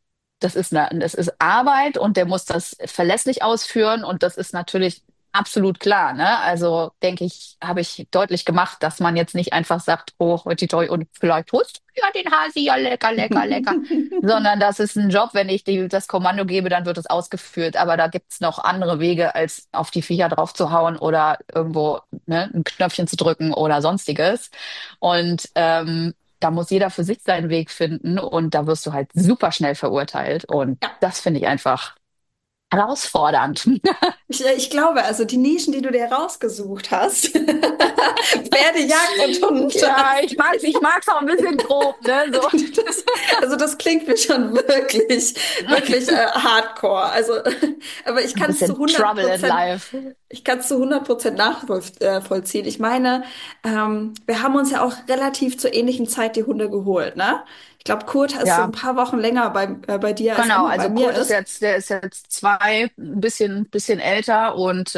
Das ist Arbeit und der muss das verlässlich ausführen und das ist natürlich absolut klar, ne? Also denke ich, habe ich deutlich gemacht, dass man jetzt nicht einfach sagt, oh, toi, toi, toi, und vielleicht holst du ja den Hasi, ja lecker, lecker, lecker, sondern das ist ein Job, wenn ich das Kommando gebe, dann wird es ausgeführt, aber da gibt's noch andere Wege, als auf die Viecher drauf zu hauen oder irgendwo, ne, ein Knöpfchen zu drücken oder sonstiges. Und da muss jeder für sich seinen Weg finden und da wirst du halt super schnell verurteilt. Und ja. das finde ich einfach herausfordernd. Ich glaube, also die Nischen, die du dir rausgesucht hast, Pferdejagd und Hund, Ja, ich mag's auch ein bisschen grob, ne? So. das, also das klingt mir schon wirklich, wirklich hardcore. Also, aber ich Ein kann es zu bisschen 100 Trouble in Prozent, life. ich kann es zu 100% nachvollziehen. Ich meine, wir haben uns ja auch relativ zur ähnlichen Zeit die Hunde geholt, ne? Ich glaube, Kurt ist so ein Ja, paar Wochen länger bei dir als genau. Emma bei Also mir Kurt ist. der ist jetzt 2, bisschen älter und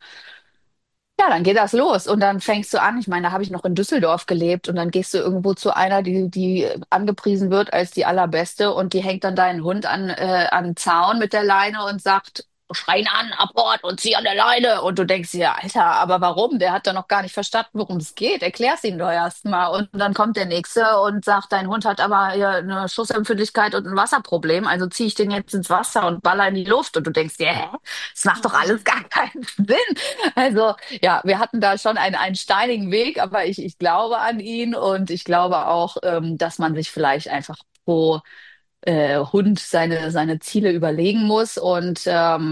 ja, dann geht das los und dann fängst du an. Ich meine, da habe ich noch in Düsseldorf gelebt und dann gehst du irgendwo zu einer, die angepriesen wird als die allerbeste und die hängt dann deinen Hund an den Zaun mit der Leine und sagt, schreien an, Abort und zieh an der Leine. Und du denkst dir, Alter, aber warum? Der hat doch noch gar nicht verstanden, worum es geht. Erklär's ihm doch erst mal. Und dann kommt der Nächste und sagt, dein Hund hat aber hier eine Schussempfindlichkeit und ein Wasserproblem. Also ziehe ich den jetzt ins Wasser und baller in die Luft. Und du denkst dir, hä? Das macht doch alles gar keinen Sinn. Also ja, wir hatten da schon einen steinigen Weg, aber ich glaube an ihn und ich glaube auch, dass man sich vielleicht einfach pro Hund seine Ziele überlegen muss. Und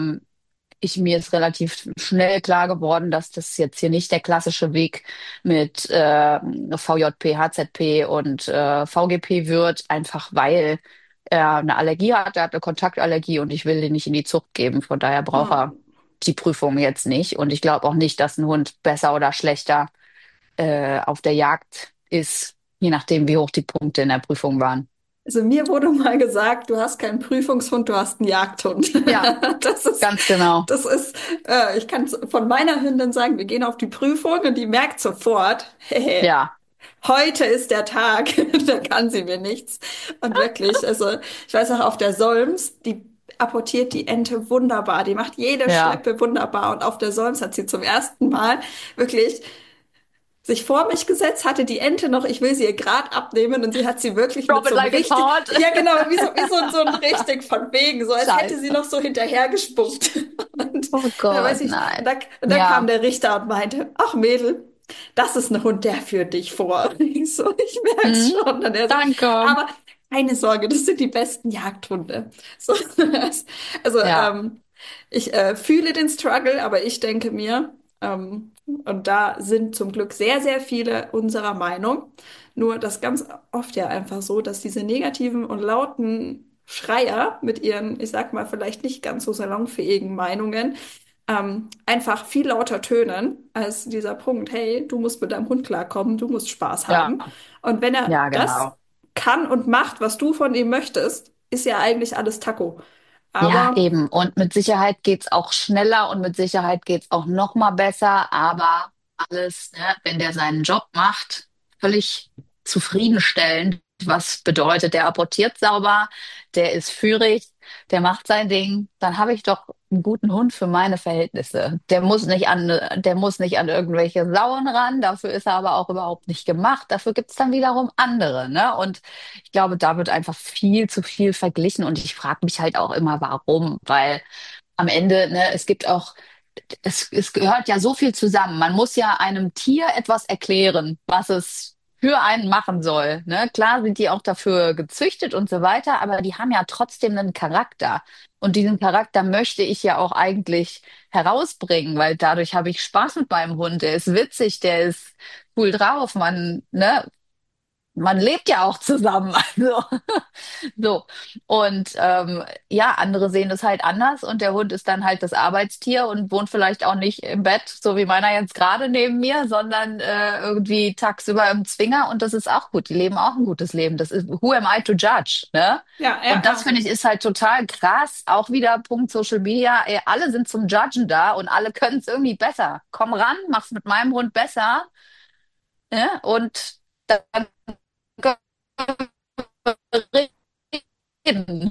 mir ist relativ schnell klar geworden, dass das jetzt hier nicht der klassische Weg mit VJP, HZP und VGP wird, einfach weil er eine Allergie hat, er hat eine Kontaktallergie und ich will den nicht in die Zucht geben. Von daher braucht Hm. er die Prüfung jetzt nicht. Und ich glaube auch nicht, dass ein Hund besser oder schlechter auf der Jagd ist, je nachdem, wie hoch die Punkte in der Prüfung waren. Also mir wurde mal gesagt, du hast keinen Prüfungshund, du hast einen Jagdhund. Ja, Das ist, ganz genau. das ist, ich kann von meiner Hündin sagen, wir gehen auf die Prüfung und die merkt sofort, hey, Ja. heute ist der Tag, da kann sie mir nichts. Und wirklich, also ich weiß auch auf der Solms, die apportiert die Ente wunderbar, die macht jede Ja. Schleppe wunderbar. Und auf der Solms hat sie zum ersten Mal wirklich sich vor mich gesetzt, hatte die Ente noch, ich will sie ihr Grad abnehmen und sie hat sie wirklich Drop mit it so einem like it's richtig, hot. ja genau, so ein richtig von wegen, so als hätte sie Scheiße. noch so hinterhergespuckt. Und Oh da weiß Gott, ich, nein. und da kam Ja. der Richter und meinte, ach Mädel, das ist ein Hund, der führt dich vor. Ich so, ich merk's Hm. schon. Und er so, Danke. aber keine Sorge, das sind die besten Jagdhunde. So, also, Ja, ich fühle den Struggle, aber ich denke mir, und da sind zum Glück sehr, sehr viele unserer Meinung. Nur das ganz oft ja einfach so, dass diese negativen und lauten Schreier mit ihren, ich sag mal, vielleicht nicht ganz so salonfähigen Meinungen einfach viel lauter tönen als dieser Punkt, hey, du musst mit deinem Hund klarkommen, du musst Spaß ja, haben. Und wenn er ja, das genau. kann und macht, was du von ihm möchtest, ist ja eigentlich alles Taco. Ja, Aber eben. Und mit Sicherheit geht's auch schneller und mit Sicherheit geht's auch noch mal besser. Aber alles, ne, wenn der seinen Job macht, völlig zufriedenstellend. Was bedeutet, der apportiert sauber, der ist führig, der macht sein Ding, dann habe ich doch einen guten Hund für meine Verhältnisse. Der muss nicht an irgendwelche Sauen ran, dafür ist er aber auch überhaupt nicht gemacht. Dafür gibt's dann wiederum andere, ne? Und ich glaube, da wird einfach viel zu viel verglichen und ich frage mich halt auch immer, warum, weil am Ende, ne, es gehört ja so viel zusammen. Man muss ja einem Tier etwas erklären, was es für einen machen soll. Ne? Klar sind die auch dafür gezüchtet und so weiter, aber die haben ja trotzdem einen Charakter. Und diesen Charakter möchte ich ja auch eigentlich herausbringen, weil dadurch habe ich Spaß mit meinem Hund. Der ist witzig, der ist cool drauf. Man lebt ja auch zusammen. Also, so. Und ja, andere sehen das halt anders und der Hund ist dann halt das Arbeitstier und wohnt vielleicht auch nicht im Bett, so wie meiner jetzt gerade neben mir, sondern irgendwie tagsüber im Zwinger und das ist auch gut. Die leben auch ein gutes Leben. Das ist, who am I to judge, ne? ja, ja, Und das ja. finde ich ist halt total krass. Auch wieder Punkt Social Media. Ey, alle sind zum Judgen da und alle können es irgendwie besser. Komm ran, mach's mit meinem Hund besser, ne? Und dann reden.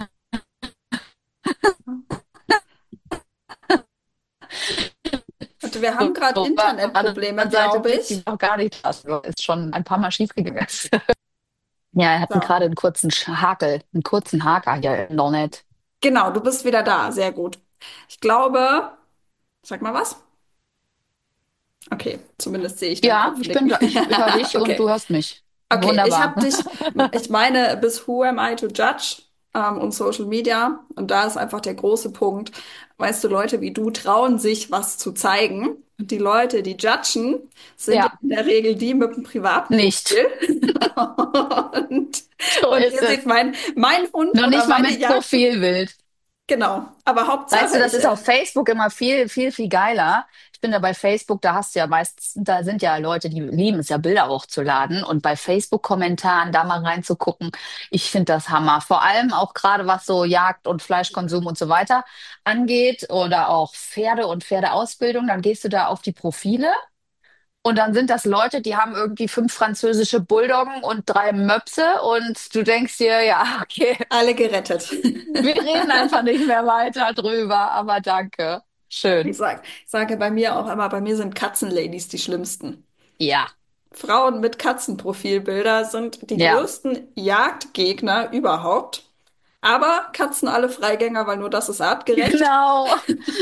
Und wir haben So, gerade auf der Internetprobleme, anderen Seite glaube blickt die ich. noch gar nicht das. Ist schon ein paar Mal schiefgegangen. Ja, er hat So. gerade einen kurzen Haker hier im Internet. Genau, du bist wieder da. Sehr gut. Ich glaube, sag mal was. Okay, zumindest sehe ich deinen Ja, Kopf ich bin nicken. da. Ich höre dich und Okay. du hörst mich. Okay, ich Wunderbar. habe dich, ich meine, bis Who am I to judge und Social Media. Und da ist einfach der große Punkt. Weißt du, Leute wie du trauen sich, was zu zeigen. Und die Leute, die judgen, sind Ja, in der Regel die mit dem nicht. Privatprofil. Und, So und ist hier es. sieht mein Hund Noch oder nicht mal meine mit Jagd. Profilbild. Genau. Aber Weißt Hauptsache, du, das ist auf Facebook immer viel, viel, viel geiler. Ich finde, bei Facebook, da hast du ja meist, da sind ja Leute, die lieben es ja, Bilder hochzuladen und bei Facebook-Kommentaren da mal reinzugucken. Ich finde das Hammer. Vor allem auch gerade was so Jagd und Fleischkonsum und so weiter angeht oder auch Pferde und Pferdeausbildung. Dann gehst du da auf die Profile und dann sind das Leute, die haben irgendwie 5 französische Bulldoggen und 3 Möpse und du denkst dir, ja, okay. alle gerettet. Wir reden einfach nicht mehr weiter drüber, aber danke. Schön. Ich sage bei mir auch immer, bei mir sind Katzenladies die schlimmsten. Ja, Frauen mit Katzenprofilbilder sind die ja. größten Jagdgegner überhaupt. Aber Katzen alle Freigänger, weil nur das ist artgerecht. Genau.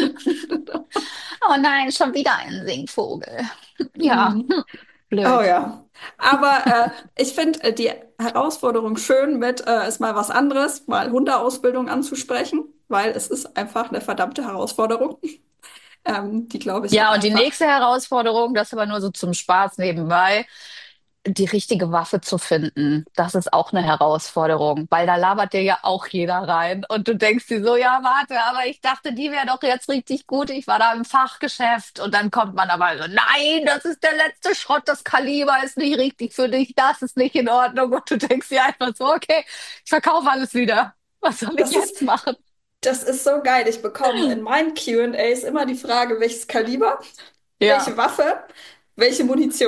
Oh nein, schon wieder ein Singvogel. Ja, Mhm. Oh blöd. ja. Aber ich finde die Herausforderung schön, mit ist mal was anderes, mal Hundeausbildung anzusprechen, weil es ist einfach eine verdammte Herausforderung, die, glaube ich, auch Ja, und die einfach nächste Herausforderung, das aber nur so zum Spaß nebenbei, die richtige Waffe zu finden. Das ist auch eine Herausforderung, weil da labert dir ja auch jeder rein und du denkst dir so, ja, warte, aber ich dachte, die wäre doch jetzt richtig gut. Ich war da im Fachgeschäft und dann kommt man aber so, nein, das ist der letzte Schrott, das Kaliber ist nicht richtig für dich, das ist nicht in Ordnung und du denkst dir einfach so, okay, ich verkaufe alles wieder. Was soll ich das ist jetzt machen? Das ist so geil. Ich bekomme in meinen Q&As immer die Frage, welches Kaliber, Ja, welche Waffe, welche Munition.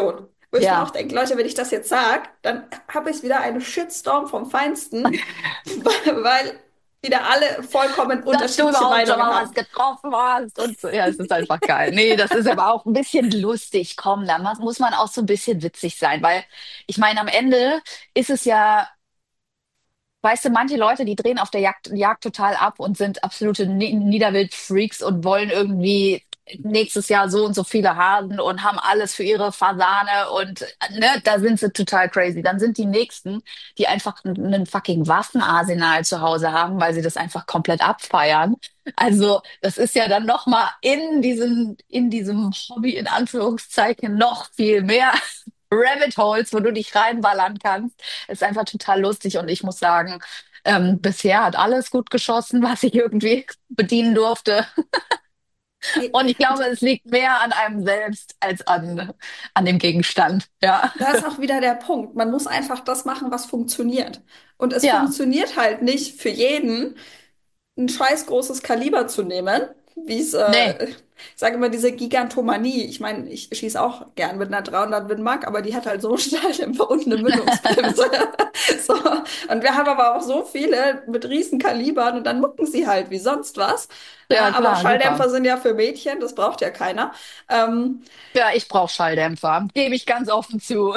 Wo ich mir auch Ja, denke, Leute, wenn ich das jetzt sage, dann habe ich wieder einen Shitstorm vom Feinsten, weil wieder alle vollkommen dass du unterschiedliche überhaupt schon Meinungen mal was haben. getroffen hast und so. Ja, es ist einfach geil. Nee, das ist aber auch ein bisschen lustig. Komm, da muss man auch so ein bisschen witzig sein, weil ich meine, am Ende ist es ja. Weißt du, manche Leute, die drehen auf der Jagd total ab und sind absolute Niederwildfreaks und wollen irgendwie nächstes Jahr so und so viele Hasen und haben alles für ihre Fasane und ne, da sind sie total crazy. Dann sind die Nächsten, die einfach einen fucking Waffenarsenal zu Hause haben, weil sie das einfach komplett abfeiern. Also, das ist ja dann noch mal in diesem Hobby in Anführungszeichen noch viel mehr Rabbit Holes, wo du dich reinballern kannst. Ist einfach total lustig und ich muss sagen, bisher hat alles gut geschossen, was ich irgendwie bedienen durfte. Hey, Und ich glaube, und es liegt mehr an einem selbst als an dem Gegenstand. Ja. da ist auch wieder der Punkt. Man muss einfach das machen, was funktioniert. Und es Ja, funktioniert halt nicht für jeden, ein scheiß großes Kaliber zu nehmen, wie es, nee. ich sage immer, diese Gigantomanie. Ich meine, ich schieße auch gern mit einer 300 Win Mag, aber die hat halt so einen Schnelldämpfer und eine Mündungsbremse. So. Und wir haben aber auch so viele mit riesen Kalibern und dann mucken sie halt wie sonst was. Ja, Ja, aber klar, super. Schalldämpfer sind ja für Mädchen, das braucht ja keiner. Ähm, Ja, ich brauche Schalldämpfer. Gebe ich ganz offen zu.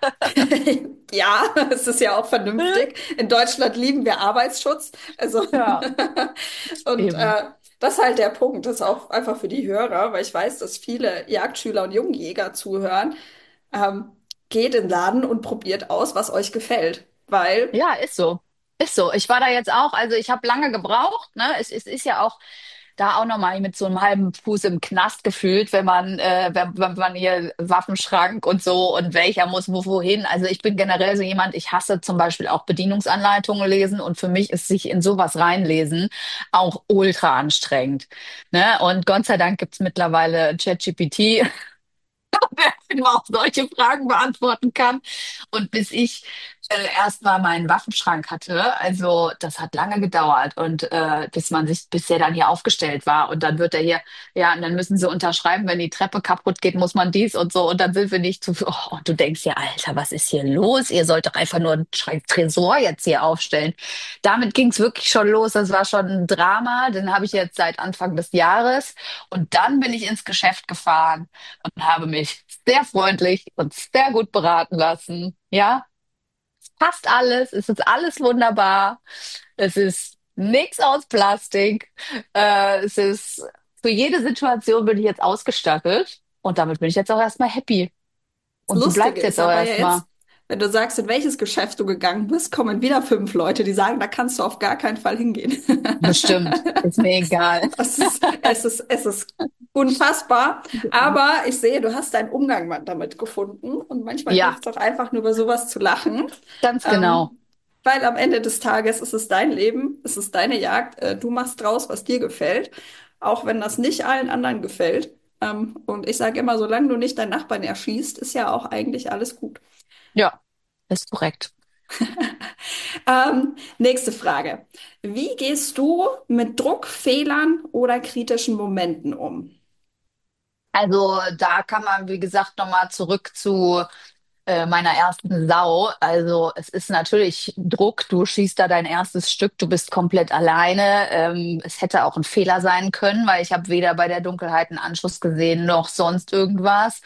ja, es ist ja auch vernünftig. In Deutschland lieben wir Arbeitsschutz. Also, Ja, und eben. das ist halt der Punkt. Das ist auch einfach für die Hörer, weil ich weiß, dass viele Jagdschüler und Jungjäger zuhören. Ähm, geht in den Laden und probiert aus, was euch gefällt. Weil, Ja, ist so. Ist so. Ich war da jetzt auch, also ich habe lange gebraucht, ne? Es ist ja auch da auch nochmal mit so einem halben Fuß im Knast gefühlt, wenn man hier Waffenschrank und so und welcher muss wohin. Also ich bin generell so jemand, ich hasse zum Beispiel auch Bedienungsanleitungen lesen und für mich ist sich in sowas reinlesen auch ultra anstrengend. Ne? Und Gott sei Dank gibt's mittlerweile ChatGPT, der auch solche Fragen beantworten kann. Und bis ich erstmal meinen Waffenschrank hatte, also das hat lange gedauert und bis der dann hier aufgestellt war. Und dann wird er hier, ja, und dann müssen sie unterschreiben, wenn die Treppe kaputt geht, muss man dies und so. Und dann sind wir nicht zu, oh, und du denkst ja, Alter, was ist hier los? Ihr sollt doch einfach nur einen Tresor jetzt hier aufstellen. Damit ging es wirklich schon los. Das war schon ein Drama. Den habe ich jetzt seit Anfang des Jahres. Und dann bin ich ins Geschäft gefahren und habe mich sehr freundlich und sehr gut beraten lassen. Ja, es passt alles, es ist alles wunderbar, es ist nichts aus Plastik, es ist für jede Situation bin ich jetzt ausgestattet und damit bin ich jetzt auch erstmal happy. das Und so Lustige bleibt es jetzt ist auch aber ja erstmal. jetzt, wenn du sagst, in welches Geschäft du gegangen bist, kommen wieder 5 Leute, die sagen, da kannst du auf gar keinen Fall hingehen. Bestimmt, ist mir egal. Es ist unfassbar. Aber ich sehe, du hast deinen Umgang damit gefunden. Und manchmal Ja, hilft es auch einfach nur über sowas zu lachen. ganz genau. Ähm, weil am Ende des Tages ist es dein Leben, es ist deine Jagd. Du machst draus, was dir gefällt. Auch wenn das nicht allen anderen gefällt. Und ich sage immer, solange du nicht deinen Nachbarn erschießt, ist ja auch eigentlich alles gut. Ja, ist korrekt. Nächste Frage. Wie gehst du mit Druck, Fehlern oder kritischen Momenten um? Also da kann man, wie gesagt, nochmal zurück zu meiner ersten Sau. Also es ist natürlich Druck, du schießt da dein erstes Stück, du bist komplett alleine. Es hätte auch ein Fehler sein können, weil ich habe weder bei der Dunkelheit einen Anschluss gesehen noch sonst irgendwas.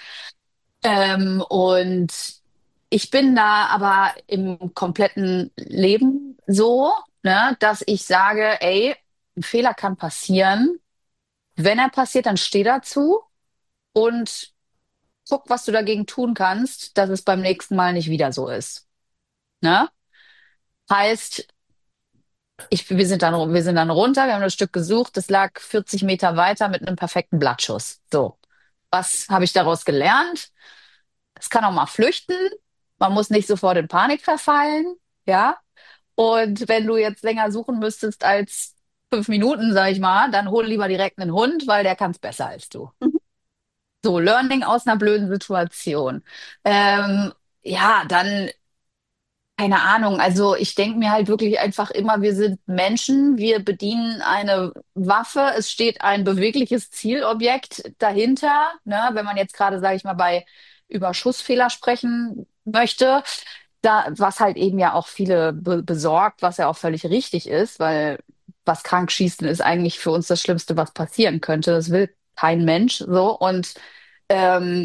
Und ich bin da aber im kompletten Leben so, ne, dass ich sage, ey, ein Fehler kann passieren. Wenn er passiert, dann steh dazu und guck, was du dagegen tun kannst, dass es beim nächsten Mal nicht wieder so ist. Ne? Heißt, wir sind dann runter, wir haben das Stück gesucht, das lag 40 Meter weiter mit einem perfekten Blattschuss. So, was habe ich daraus gelernt? Es kann auch mal flüchten. Man muss nicht sofort in Panik verfallen, ja. Und wenn du jetzt länger suchen müsstest als 5 Minuten, sag ich mal, dann hol lieber direkt einen Hund, weil der kann es besser als du. So, Learning aus einer blöden Situation. Ja, dann keine Ahnung. Also ich denke mir halt wirklich einfach immer, wir sind Menschen, wir bedienen eine Waffe, es steht ein bewegliches Zielobjekt dahinter. Ne? Wenn man jetzt gerade, sage ich mal, bei über Schussfehler sprechen möchte. Da, was halt eben ja auch viele besorgt, was ja auch völlig richtig ist, weil was krank schießen ist eigentlich für uns das Schlimmste, was passieren könnte. Das will kein Mensch so. Und ähm,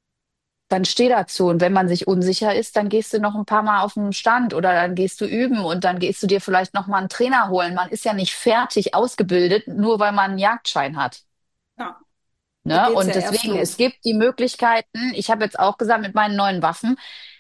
dann steh dazu. Und wenn man sich unsicher ist, dann gehst du noch ein paar Mal auf den Stand oder dann gehst du üben und dann gehst du dir vielleicht noch mal einen Trainer holen. Man ist ja nicht fertig ausgebildet, nur weil man einen Jagdschein hat. Ja, da Ne? geht's ja Und erst deswegen, es los. gibt die Möglichkeiten. Ich habe jetzt auch gesagt, mit meinen neuen Waffen,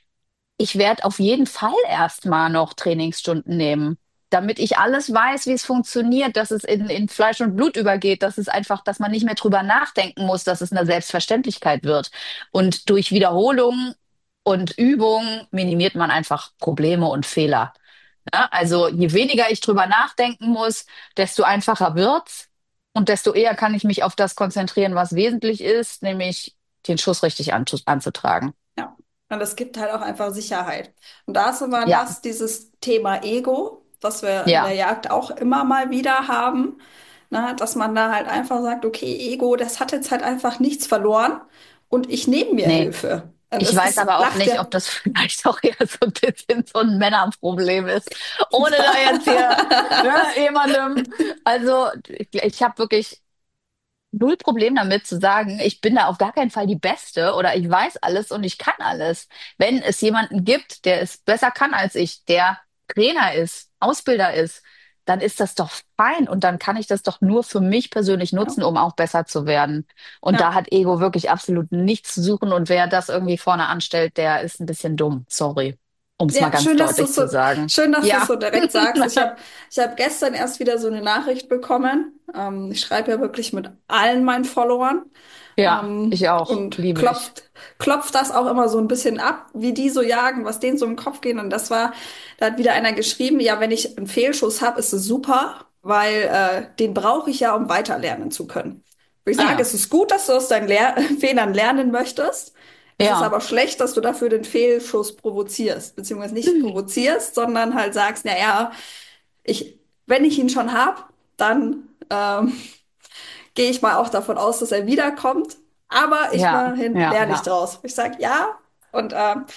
ich werde auf jeden Fall erstmal noch Trainingsstunden nehmen, damit ich alles weiß, wie es funktioniert, dass es in Fleisch und Blut übergeht, dass es einfach, dass man nicht mehr drüber nachdenken muss, dass es eine Selbstverständlichkeit wird. Und durch Wiederholung und Übung minimiert man einfach Probleme und Fehler. Ja, also je weniger ich drüber nachdenken muss, desto einfacher wird's und desto eher kann ich mich auf das konzentrieren, was wesentlich ist, nämlich den Schuss richtig anzutragen. Ja. Und es gibt halt auch einfach Sicherheit. Und da ist immer Ja, dieses Thema Ego, was wir in der ja. Jagd auch immer mal wieder haben, ne? Dass man da halt einfach sagt, okay, Ego, das hat jetzt halt einfach nichts verloren und ich nehme mir Nee. Hilfe. Und Ich es weiß ist, aber auch lacht nicht, ja. ob das vielleicht auch eher so ein bisschen so ein Männerproblem ist. Ohne da jetzt hier ne, jemandem. Also ich habe wirklich null Problem damit zu sagen, ich bin da auf gar keinen Fall die Beste oder ich weiß alles und ich kann alles. Wenn es jemanden gibt, der es besser kann als ich, der Trainer ist, Ausbilder ist, dann ist das doch fein und dann kann ich das doch nur für mich persönlich Ja, nutzen, um auch besser zu werden. Und da ja. hat Ego wirklich absolut nichts zu suchen und wer das irgendwie vorne anstellt, der ist ein bisschen dumm. Sorry, um es mal Ja, ganz schön, dass du deutlich so, zu sagen. schön, dass du es Ja. so direkt sagst. Ich hab gestern erst wieder so eine Nachricht bekommen. Ich schreibe ja wirklich mit allen meinen Followern. Ja, ich auch. Und Liebe ich. klopft das auch immer so ein bisschen ab, wie die so jagen, was denen so im Kopf geht. Und da hat wieder einer geschrieben, ja, wenn ich einen Fehlschuss habe, ist es super, weil den brauche ich ja, um weiterlernen zu können. Wo ich Ah sage, ja. es ist gut, dass du aus deinen Fehlern lernen möchtest. Es ist Ja. aber schlecht, dass du dafür den Fehlschuss provozierst, beziehungsweise nicht provozierst, sondern halt sagst, na ja, wenn ich ihn schon hab, dann gehe ich mal auch davon aus, dass er wiederkommt. Aber Ja, immerhin ja, lerne ich ja. draus. Ich sage ja. Und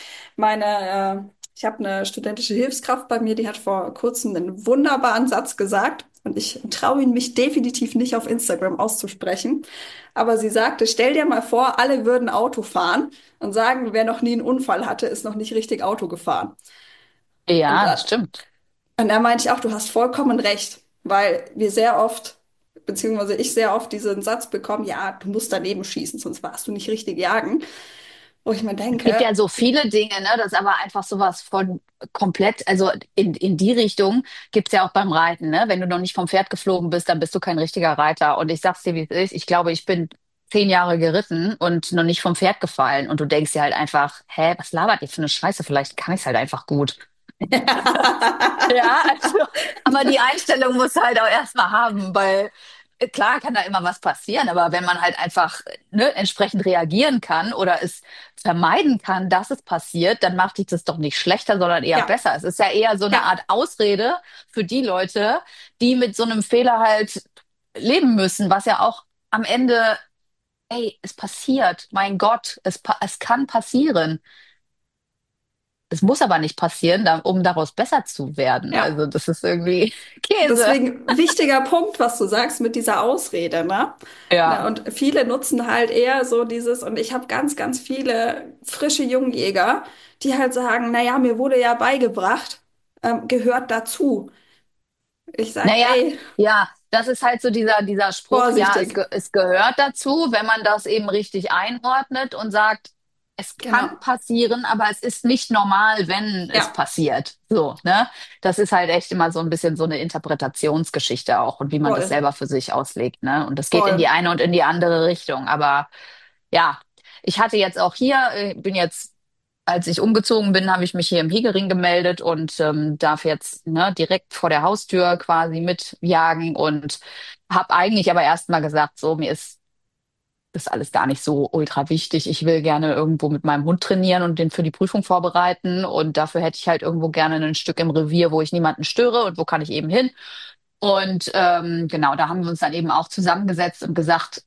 ich habe eine studentische Hilfskraft bei mir, die hat vor kurzem einen wunderbaren Satz gesagt. Und ich traue ihn mich definitiv nicht auf Instagram auszusprechen. Aber sie sagte, stell dir mal vor, alle würden Auto fahren und sagen, wer noch nie einen Unfall hatte, ist noch nicht richtig Auto gefahren. Und Ja, äh, das stimmt. und da meinte ich auch, du hast vollkommen recht, weil wir sehr oft, beziehungsweise ich sehr oft diesen Satz bekomme, ja, du musst daneben schießen, sonst warst du nicht richtig jagen. Wo ich mir Es gibt denke, ja so viele Dinge, ne? Das ist aber einfach sowas von komplett, also in die Richtung gibt's ja auch beim Reiten, ne? Wenn du noch nicht vom Pferd geflogen bist, dann bist du kein richtiger Reiter. Und ich sag's dir, wie es ist. Ich glaube, ich bin 10 Jahre geritten und noch nicht vom Pferd gefallen. Und du denkst dir halt einfach, hä, was labert ihr für eine Scheiße? Vielleicht kann ich's halt einfach gut. Ja, also, aber die Einstellung musst du halt auch erstmal haben, weil klar kann da immer was passieren, aber wenn man halt einfach ne, entsprechend reagieren kann oder es vermeiden kann, dass es passiert, dann macht dich das doch nicht schlechter, sondern eher ja, besser. Es ist ja eher so eine ja, Art Ausrede für die Leute, die mit so einem Fehler halt leben müssen, was ja auch am Ende, ey, es passiert, mein Gott, es kann passieren. Es muss aber nicht passieren, um daraus besser zu werden. ja. Also das ist irgendwie Käse. Deswegen wichtiger Punkt, was du sagst mit dieser Ausrede, ne? Ne, Ja. und viele nutzen halt eher so dieses, und ich habe ganz, ganz viele frische Jungjäger, die halt sagen, na ja, mir wurde ja beigebracht, gehört dazu. Ich sag, Naja, ey, ja, das ist halt so dieser Spruch, ja, vorsichtig. es gehört dazu, wenn man das eben richtig einordnet und sagt, es kann Genau. passieren, aber es ist nicht normal, wenn es Ja, passiert. So, ne? Das ist halt echt immer so ein bisschen so eine Interpretationsgeschichte auch und wie man das voll, selber für sich auslegt, ne? Und das geht in die voll. eine und in die andere Richtung. Aber ja, ich hatte jetzt auch hier, bin jetzt, als ich umgezogen bin, habe ich mich hier im Hegering gemeldet und darf jetzt ne, direkt vor der Haustür quasi mitjagen und habe eigentlich aber erst mal gesagt, so, mir ist das alles gar nicht so ultra wichtig. Ich will gerne irgendwo mit meinem Hund trainieren und den für die Prüfung vorbereiten und dafür hätte ich halt irgendwo gerne ein Stück im Revier, wo ich niemanden störe und wo kann ich eben hin. Und genau, da haben wir uns dann eben auch zusammengesetzt und gesagt,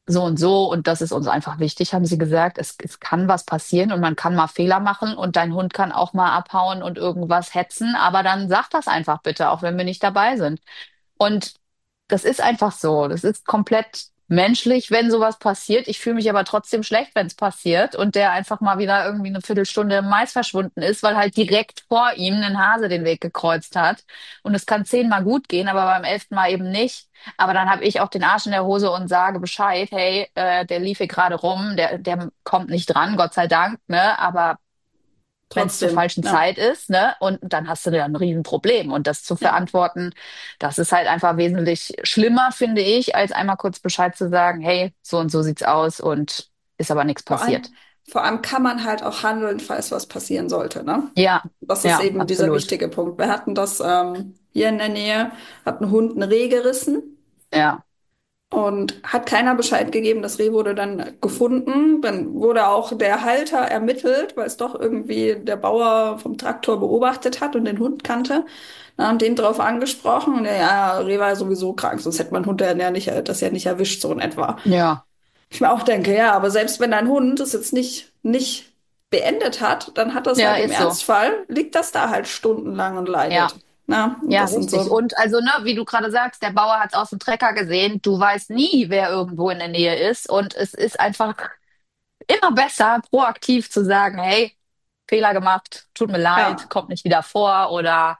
so und so und das ist uns einfach wichtig, haben sie gesagt. Es kann was passieren und man kann mal Fehler machen und dein Hund kann auch mal abhauen und irgendwas hetzen, aber dann sag das einfach bitte, auch wenn wir nicht dabei sind. Und das ist einfach so. Das ist komplett menschlich, wenn sowas passiert. Ich fühle mich aber trotzdem schlecht, wenn es passiert und der einfach mal wieder irgendwie eine Viertelstunde im Mais verschwunden ist, weil halt direkt vor ihm ein Hase den Weg gekreuzt hat. Und es kann 10-mal gut gehen, aber beim 11. Mal eben nicht. Aber dann habe ich auch den Arsch in der Hose und sage Bescheid, hey, der lief hier gerade rum, der kommt nicht dran, Gott sei Dank, ne? Aber wenn es zur Trotzdem, falschen ja, Zeit ist, ne? Und dann hast du ja ein Riesenproblem. Und das zu ja. verantworten, das ist halt einfach wesentlich schlimmer, finde ich, als einmal kurz Bescheid zu sagen, hey, so und so sieht's aus und ist aber nichts Vor allem, passiert. vor allem kann man halt auch handeln, falls was passieren sollte, ne? Ja, Das ist ja, eben dieser absolut. wichtige Punkt. Wir hatten das hier in der Nähe, hat ein Hund ein Reh gerissen. Ja, Und hat keiner Bescheid gegeben. Das Reh wurde dann gefunden. Dann wurde auch der Halter ermittelt, weil es doch irgendwie der Bauer vom Traktor beobachtet hat und den Hund kannte. Dann haben den drauf angesprochen und ja, Reh war ja sowieso krank, sonst hätte mein Hund ja nicht, das ja nicht erwischt, so in etwa. ja, Ich mir auch denke, ja, aber selbst wenn dein Hund es jetzt nicht beendet hat, dann hat das ja, halt im ist so. Ernstfall, liegt das da halt stundenlang und Ja. leidet. Na, und Ja, das sind richtig. so, Und also, ne, wie du gerade sagst, der Bauer hat es aus dem Trecker gesehen. Du weißt nie, wer irgendwo in der Nähe ist. Und es ist einfach immer besser, proaktiv zu sagen, hey, Fehler gemacht, tut mir leid, ja, kommt nicht wieder vor oder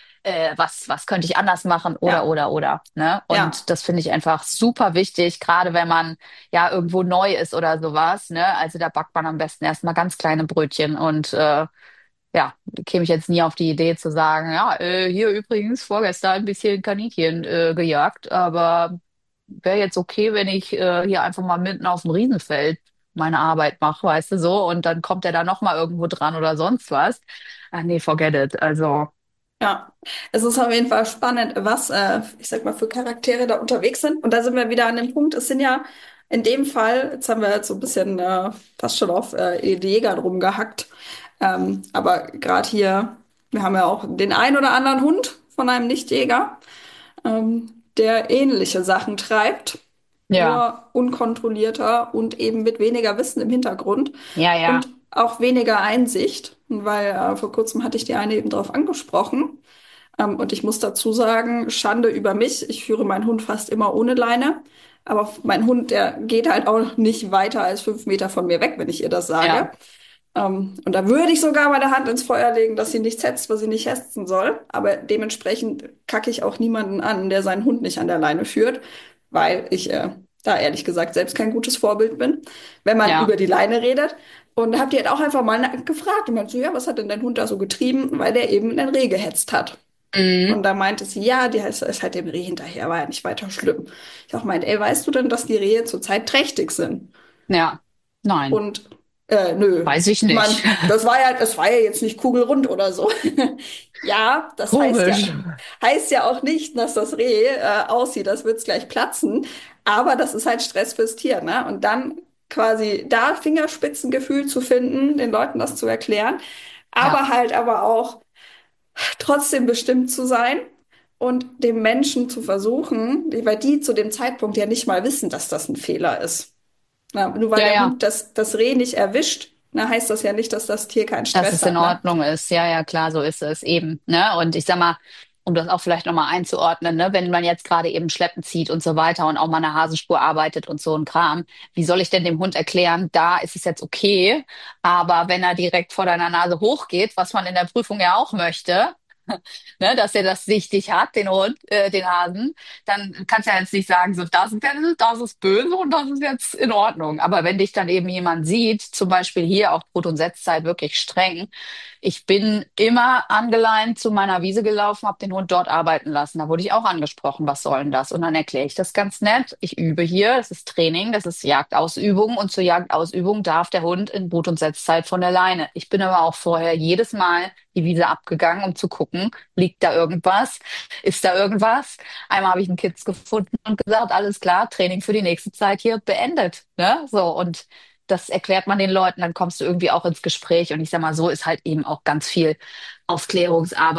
was könnte ich anders machen ja, oder, ne? ja, Und das finde ich einfach super wichtig, gerade wenn man ja irgendwo neu ist oder sowas, ne? Also da backt man am besten erstmal ganz kleine Brötchen und ja, käme ich jetzt nie auf die Idee zu sagen, ja, hier übrigens vorgestern ein bisschen Kaninchen gejagt, aber wäre jetzt okay, wenn ich hier einfach mal mitten auf dem Riesenfeld meine Arbeit mache, weißt du so, und dann kommt er da noch mal irgendwo dran oder sonst was. Ah, nee, forget it. Also, ja. Es ist auf jeden Fall spannend, was, ich sag mal, für Charaktere da unterwegs sind. Und da sind wir wieder an dem Punkt, es sind ja in dem Fall, jetzt haben wir jetzt so ein bisschen fast schon auf die Jäger rumgehackt. Aber gerade hier, wir haben ja auch den ein oder anderen Hund von einem Nichtjäger, der ähnliche Sachen treibt, ja, nur unkontrollierter und eben mit weniger Wissen im Hintergrund ja, und ja, auch weniger Einsicht, weil vor kurzem hatte ich die eine eben darauf angesprochen. Und ich muss dazu sagen, Schande über mich. Ich führe meinen Hund fast immer ohne Leine. Aber mein Hund, der geht halt auch nicht weiter als 5 Meter von mir weg, wenn ich ihr das sage. ja, Und da würde ich sogar meine Hand ins Feuer legen, dass sie nichts hetzt, was sie nicht hetzen soll. Aber dementsprechend kacke ich auch niemanden an, der seinen Hund nicht an der Leine führt, weil ich da ehrlich gesagt selbst kein gutes Vorbild bin, wenn man ja. über die Leine redet. Und hab die halt auch einfach mal gefragt und meinte so, ja, was hat denn dein Hund da so getrieben? Weil der eben ein Reh gehetzt hat. Mhm. Und da meinte sie, ja, die heißt, ist halt dem Reh hinterher, war ja nicht weiter schlimm. Ich auch meinte, ey, weißt du denn, dass die Rehe zurzeit trächtig sind? Ja. Nein, Und nö. weiß ich Ich nicht. meine, das war ja jetzt nicht kugelrund oder so. Ja, das Komisch. heißt ja auch nicht, dass das Reh aussieht, das wird's gleich platzen. Aber das ist halt Stress fürs Tier, ne? Und dann quasi da Fingerspitzengefühl zu finden, den Leuten das zu erklären, Ja, aber auch trotzdem bestimmt zu sein und dem Menschen zu versuchen, weil die zu dem Zeitpunkt ja nicht mal wissen, dass das ein Fehler ist. Na, nur weil ja, der ja. Hund das Reh nicht erwischt, na, heißt das ja nicht, dass das Tier keinen Dass Stress es in hat, ne? Ordnung ist. Ja, ja, klar, so ist es eben. Ne? Und ich sag mal, um das auch vielleicht nochmal einzuordnen, ne, wenn man jetzt gerade eben Schleppen zieht und so weiter und auch mal eine Hasenspur arbeitet und so ein Kram, wie soll ich denn dem Hund erklären, da ist es jetzt okay, aber wenn er direkt vor deiner Nase hochgeht, was man in der Prüfung ja auch möchte, ne, dass er das sichtig hat, den Hund, den Hasen, dann kannst du ja jetzt nicht sagen, so, das ist böse und das ist jetzt in Ordnung. Aber wenn dich dann eben jemand sieht, zum Beispiel hier auch Brut- und Setzzeit wirklich streng, ich bin immer angeleint zu meiner Wiese gelaufen, habe den Hund dort arbeiten lassen. Da wurde ich auch angesprochen, was soll denn das? Und dann erkläre ich das ganz nett. Ich übe hier, das ist Training, das ist Jagdausübung und zur Jagdausübung darf der Hund in Brut- und Setzzeit von der Leine. Ich bin aber auch vorher jedes Mal die Wiese abgegangen, um zu gucken, liegt da irgendwas? Ist da irgendwas? Einmal habe ich einen Kitz gefunden und gesagt, alles klar, Training für die nächste Zeit hier beendet. Ne? So, und das erklärt man den Leuten, dann kommst du irgendwie auch ins Gespräch. Und ich sag mal, so ist halt eben auch ganz viel Aufklärungsarbeit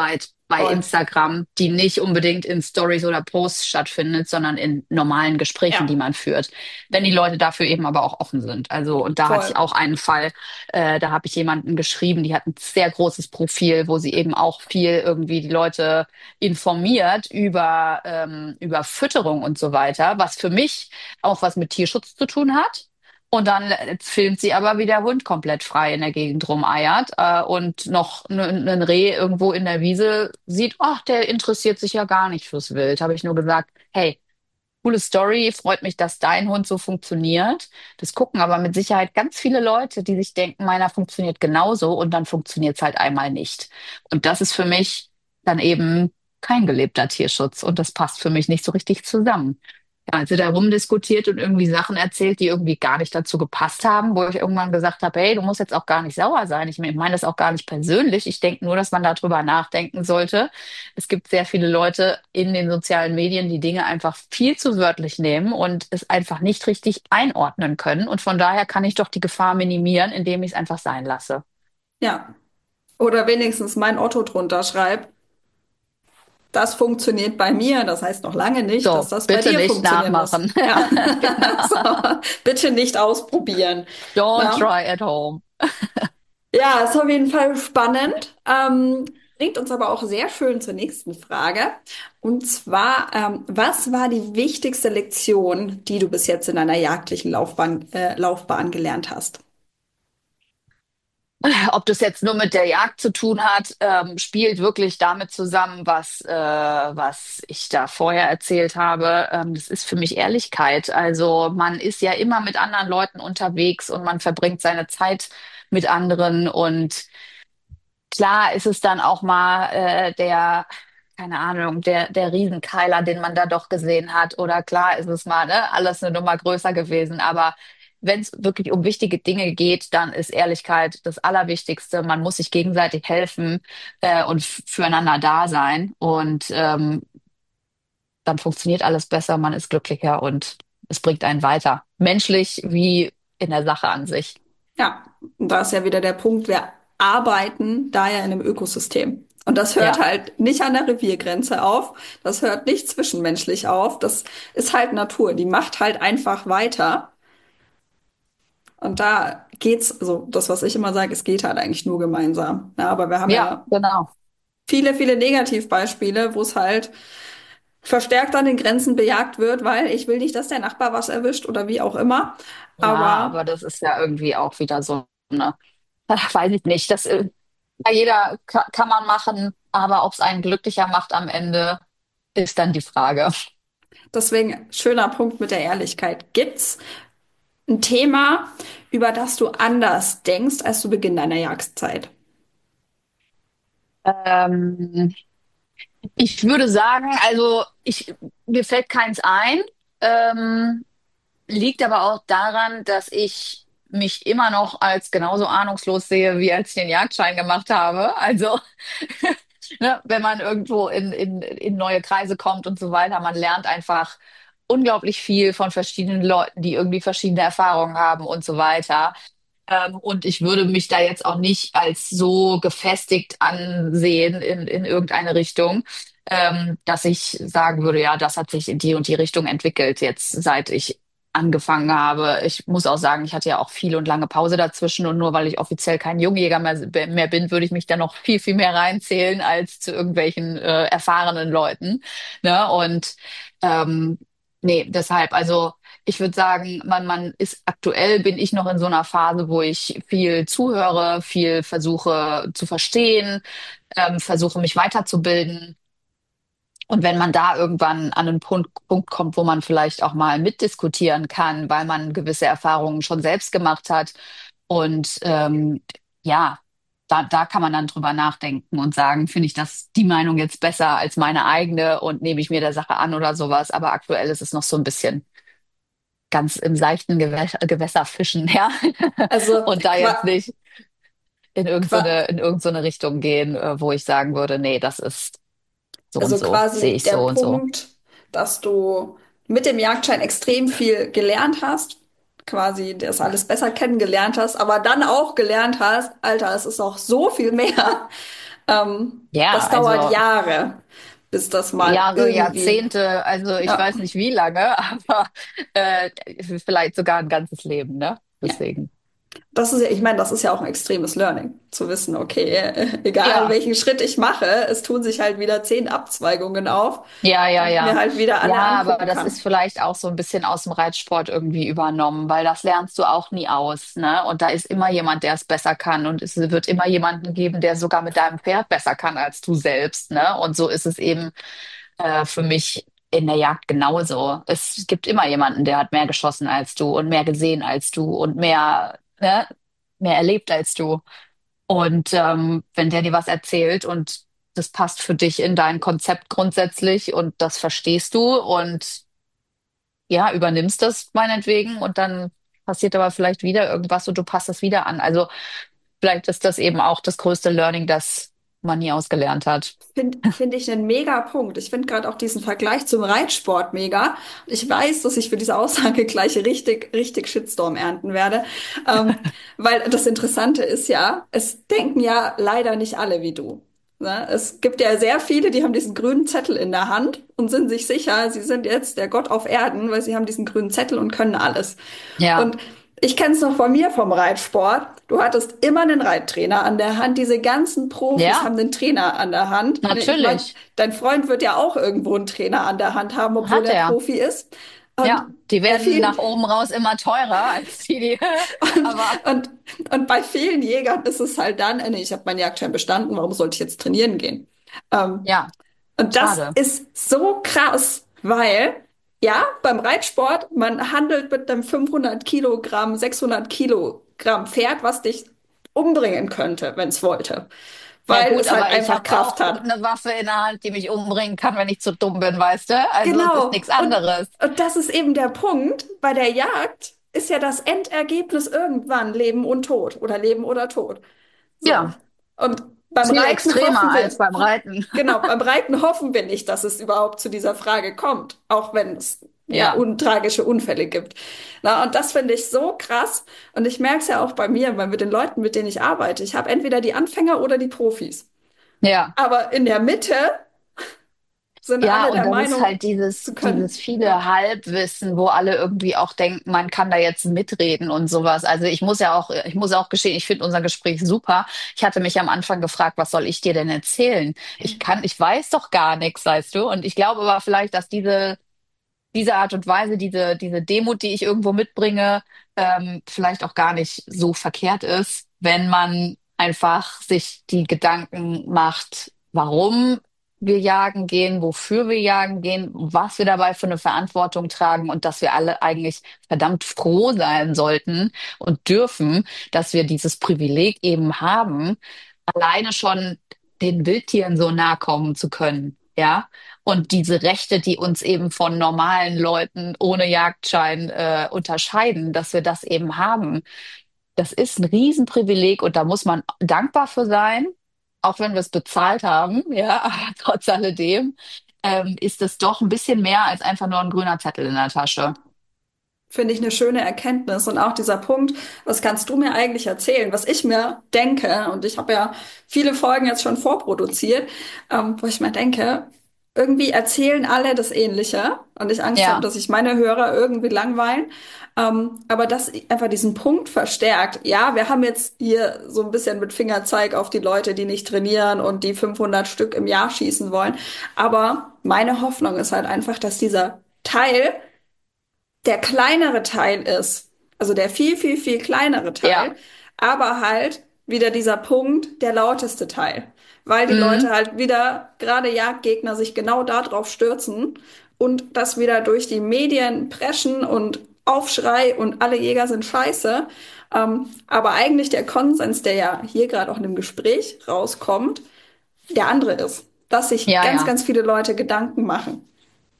bei Toll. Instagram, die nicht unbedingt in Stories oder Posts stattfindet, sondern in normalen Gesprächen, die Ja, man führt. Wenn die Leute dafür eben aber auch offen sind. Also, und da hatte ich voll. auch einen Fall, da habe ich jemanden geschrieben, die hat ein sehr großes Profil, wo sie eben auch viel irgendwie die Leute informiert über Fütterung und so weiter, was für mich auch was mit Tierschutz zu tun hat. Und dann filmt sie aber, wie der Hund komplett frei in der Gegend rumeiert, und noch ein Reh irgendwo in der Wiese sieht, ach, der interessiert sich ja gar nicht fürs Wild. Habe ich nur gesagt, hey, coole Story, freut mich, dass dein Hund so funktioniert. Das gucken aber mit Sicherheit ganz viele Leute, die sich denken, meiner funktioniert genauso und dann funktioniert es halt einmal nicht. Und das ist für mich dann eben kein gelebter Tierschutz und das passt für mich nicht so richtig zusammen. Ja, also da rumdiskutiert und irgendwie Sachen erzählt, die irgendwie gar nicht dazu gepasst haben, wo ich irgendwann gesagt habe, hey, du musst jetzt auch gar nicht sauer sein. Ich meine das auch gar nicht persönlich. Ich denke nur, dass man darüber nachdenken sollte. Es gibt sehr viele Leute in den sozialen Medien, die Dinge einfach viel zu wörtlich nehmen und es einfach nicht richtig einordnen können. Und von daher kann ich doch die Gefahr minimieren, indem ich es einfach sein lasse. Ja. Oder wenigstens mein Otto drunter schreibt, das funktioniert bei mir. Das heißt noch lange nicht, dass So, das bei bitte dir nicht funktionieren muss. nachmachen. Ja, Genau. so. Bitte nicht ausprobieren. Don't Na? try at home. Ja, ist auf jeden Fall spannend. Bringt uns aber auch sehr schön zur nächsten Frage. Und zwar, was war die wichtigste Lektion, die du bis jetzt in deiner jagdlichen Laufbahn gelernt hast? Ob das jetzt nur mit der Jagd zu tun hat, spielt wirklich damit zusammen, was ich da vorher erzählt habe. Das ist für mich Ehrlichkeit. Also man ist ja immer mit anderen Leuten unterwegs und man verbringt seine Zeit mit anderen und klar ist es dann auch mal keine Ahnung, der Riesenkeiler, den man da doch gesehen hat. Oder klar ist es mal, ne, alles eine Nummer größer gewesen. Aber wenn es wirklich um wichtige Dinge geht, dann ist Ehrlichkeit das Allerwichtigste. Man muss sich gegenseitig helfen, und füreinander da sein. Und dann funktioniert alles besser, man ist glücklicher und es bringt einen weiter. Menschlich wie in der Sache an sich. Ja, und da ist ja wieder der Punkt, wir arbeiten da ja in einem Ökosystem. Und das hört Ja. halt nicht an der Reviergrenze auf, das hört nicht zwischenmenschlich auf, das ist halt Natur, die macht halt einfach weiter. Und da geht's, so das, was ich immer sage, es geht halt eigentlich nur gemeinsam. Ja, aber wir haben Ja, ja genau. viele Negativbeispiele, wo es halt verstärkt an den Grenzen bejagt wird, weil ich will nicht, dass der Nachbar was erwischt oder wie auch immer. Ja, Aber aber das ist ja irgendwie auch wieder so eine, ach, weiß ich nicht, ja, jeder kann man machen, aber ob es einen glücklicher macht am Ende, ist dann die Frage. deswegen schöner Punkt mit der Ehrlichkeit. Gibt's ein Thema, über das du anders denkst als zu Beginn deiner Jagdzeit? Ähm, Ich würde sagen, mir fällt keins ein, ähm, liegt aber auch daran, dass ich mich immer noch als genauso ahnungslos sehe, wie als ich den Jagdschein gemacht habe. Also, ne, wenn man irgendwo in neue Kreise kommt und so weiter, man lernt einfach unglaublich viel von verschiedenen Leuten, die irgendwie verschiedene Erfahrungen haben und so weiter. Und ich würde mich da jetzt auch nicht als so gefestigt ansehen in irgendeine Richtung, dass ich sagen würde, ja, das hat sich in die und die Richtung entwickelt, jetzt seit ich angefangen habe. Ich muss auch sagen, ich hatte ja auch viele und lange Pause dazwischen und nur weil ich offiziell kein Jungjäger mehr bin, würde ich mich da noch viel mehr reinzählen als zu irgendwelchen erfahrenen Leuten. Ne? Und ähm, nee, deshalb, also ich würde sagen, man ist aktuell bin ich noch in so einer Phase, wo ich viel zuhöre, viel versuche zu verstehen, versuche mich weiterzubilden. Und wenn man da irgendwann an einen Punkt kommt, wo man vielleicht auch mal mitdiskutieren kann, weil man gewisse Erfahrungen schon selbst gemacht hat und ja, da kann man dann drüber nachdenken und sagen, finde ich das die Meinung jetzt besser als meine eigene und nehme ich mir der Sache an oder sowas. Aber aktuell ist es noch so ein bisschen ganz im seichten Gewässer fischen, ja. Also, Und da jetzt nicht qua in irgend so eine Richtung gehen, wo ich sagen würde, nee, das ist so und also so, sehe quasi ich der so und so. Punkt, dass du mit dem Jagdschein extrem viel gelernt hast, quasi das alles besser kennengelernt hast, aber dann auch gelernt hast, Alter, es ist auch so viel mehr. Ja, Das dauert also Jahre, bis das mal Jahre, irgendwie, Jahrzehnte, also ich ja. weiß nicht wie lange, aber äh, vielleicht sogar ein ganzes Leben, ne? Ja. Deswegen. Das ist ja, ich meine, das ist ja auch ein extremes Learning, zu wissen, okay, egal Ja. welchen Schritt ich mache, es tun sich halt wieder 10 Abzweigungen auf, Ja, ja, die ich mir ja. halt wieder alle Ja, aber angucken das ist kann. vielleicht auch so ein bisschen aus dem Reitsport irgendwie übernommen, weil das lernst du auch nie aus, ne? Und da ist immer jemand, der es besser kann und es wird immer jemanden geben, der sogar mit deinem Pferd besser kann als du selbst, ne? Und so ist es eben für mich in der Jagd genauso. Es gibt immer jemanden, der hat mehr geschossen als du und mehr gesehen als du und mehr, ne? Mehr erlebt als du. Und wenn der dir was erzählt und das passt für dich in dein Konzept grundsätzlich und das verstehst du und ja, übernimmst das meinetwegen und dann passiert aber vielleicht wieder irgendwas und du passt das wieder an. Also vielleicht ist das eben auch das größte Learning, das man nie ausgelernt hat. Finde ich einen mega Punkt. Ich finde gerade auch diesen Vergleich zum Reitsport mega. Ich weiß, dass ich für diese Aussage gleich richtig Shitstorm ernten werde. Ähm, Weil das Interessante ist ja, es denken ja leider nicht alle wie du. Ne? Es gibt ja sehr viele, die haben diesen grünen Zettel in der Hand und sind sich sicher, sie sind jetzt der Gott auf Erden, weil sie haben diesen grünen Zettel und können alles. Ja, Und ich kenne es noch von mir vom Reitsport. Du hattest immer einen Reittrainer an der Hand. Diese ganzen Profis haben ja, einen Trainer an der Hand. Ich meine, natürlich. dein Freund wird ja auch irgendwo einen Trainer an der Hand haben, obwohl Hat er er. Profi ist. Und Ja, die bei werden vielen, nach oben raus immer teurer als die. und, Aber und, und bei vielen Jägern ist es halt dann, nee, ich habe meinen Jagdschein bestanden, warum sollte ich jetzt trainieren gehen? Ähm, ja, und das schade. ist so krass, weil, ja, beim Reitsport, man handelt mit einem 500 Kilogramm, 600 Kilogramm Pferd, was dich umbringen könnte, wenn es wollte. Ja Weil gut, es halt aber ich einfach habe Kraft auch hat. eine Waffe in der Hand, die mich umbringen kann, wenn ich zu dumm bin, weißt du? Also es ist Genau. nichts anderes. Und das ist eben der Punkt. Bei der Jagd ist ja das Endergebnis irgendwann Leben und Tod oder Leben oder Tod. So. Ja, Und beim viel Reiten extremer hoffen als wir, beim Reiten. genau, beim Reiten hoffen wir nicht, dass es überhaupt zu dieser Frage kommt, auch wenn es ja Ja, tragische Unfälle gibt. Na, und das finde ich so krass. Und ich merke es ja auch bei mir, weil mit den Leuten, mit denen ich arbeite, ich habe entweder die Anfänger oder die Profis. ja. Aber in der Mitte sind Ja, alle und der das ist Meinung halt dieses, zu dieses können. viele Ja. Halbwissen, wo alle irgendwie auch denken, man kann da jetzt mitreden und sowas. Also ich muss auch gestehen, ich finde unser Gespräch super. Ich hatte mich am Anfang gefragt, was soll ich dir denn erzählen? Ich weiß doch gar nichts, weißt du? Und ich glaube aber vielleicht, dass diese Art und Weise, diese Demut, die ich irgendwo mitbringe, vielleicht auch gar nicht so verkehrt ist, wenn man einfach sich die Gedanken macht, warum wir jagen gehen, wofür wir jagen gehen, was wir dabei für eine Verantwortung tragen und dass wir alle eigentlich verdammt froh sein sollten und dürfen, dass wir dieses Privileg eben haben, alleine schon den Wildtieren so nahe kommen zu können. Ja, und diese Rechte, die uns eben von normalen Leuten ohne Jagdschein unterscheiden, dass wir das eben haben, das ist ein Riesenprivileg und da muss man dankbar für sein, auch wenn wir es bezahlt haben, ja, aber trotz alledem ist es doch ein bisschen mehr als einfach nur ein grüner Zettel in der Tasche. Finde ich eine schöne Erkenntnis. Und auch dieser Punkt, was kannst du mir eigentlich erzählen, was ich mir denke, und ich habe ja viele Folgen jetzt schon vorproduziert, wo ich mir denke, irgendwie erzählen alle das Ähnliche und ich Angst habe, Ja, dass sich meine Hörer irgendwie langweilen. Aber das einfach diesen Punkt verstärkt. Ja, wir haben jetzt hier so ein bisschen mit Fingerzeig auf die Leute, die nicht trainieren und die 500 Stück im Jahr schießen wollen. Aber meine Hoffnung ist halt einfach, dass dieser Teil der kleinere Teil ist, also der viel kleinere Teil, ja. aber halt wieder dieser Punkt, der lauteste Teil, weil die Leute Mhm. halt wieder, gerade Jagdgegner, sich genau darauf stürzen und das wieder durch die Medien preschen und Aufschrei und alle Jäger sind scheiße. Aber eigentlich der Konsens, der ja hier gerade auch in dem Gespräch rauskommt, der andere ist, dass sich Ja, ja. ganz viele Leute Gedanken machen.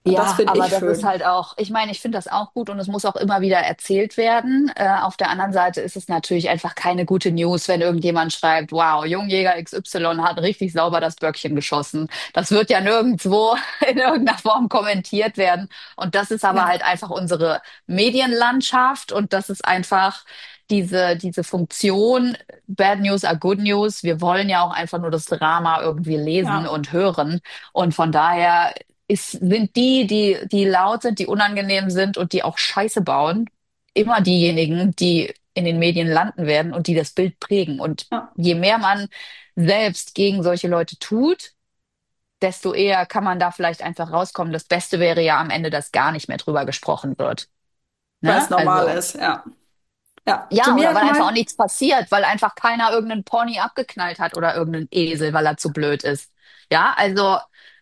Und das Ja, finde aber ich das ist schön. halt auch, ich meine, ich finde das auch gut und es muss auch immer wieder erzählt werden. Auf der anderen Seite ist es natürlich einfach keine gute News, wenn irgendjemand schreibt, wow, Jungjäger XY hat richtig sauber das Böckchen geschossen. Das wird ja nirgendwo in irgendeiner Form kommentiert werden. Und das ist aber Ja, halt einfach unsere Medienlandschaft und das ist einfach diese Funktion, Bad News are Good News. Wir wollen ja auch einfach nur das Drama irgendwie lesen ja, und hören. Und von daher sind die laut sind, die unangenehm sind und die auch Scheiße bauen, immer diejenigen, die in den Medien landen werden und die das Bild prägen. Und ja. je mehr man selbst gegen solche Leute tut, desto eher kann man da vielleicht einfach rauskommen. Das Beste wäre ja am Ende, dass gar nicht mehr drüber gesprochen wird. Weil Ne? es normal Also, ist, ja. Ja, zu ja, mir oder hat weil einfach auch mein, nichts passiert, weil einfach keiner irgendeinen Pony abgeknallt hat oder irgendeinen Esel, weil er zu blöd ist. Ja, also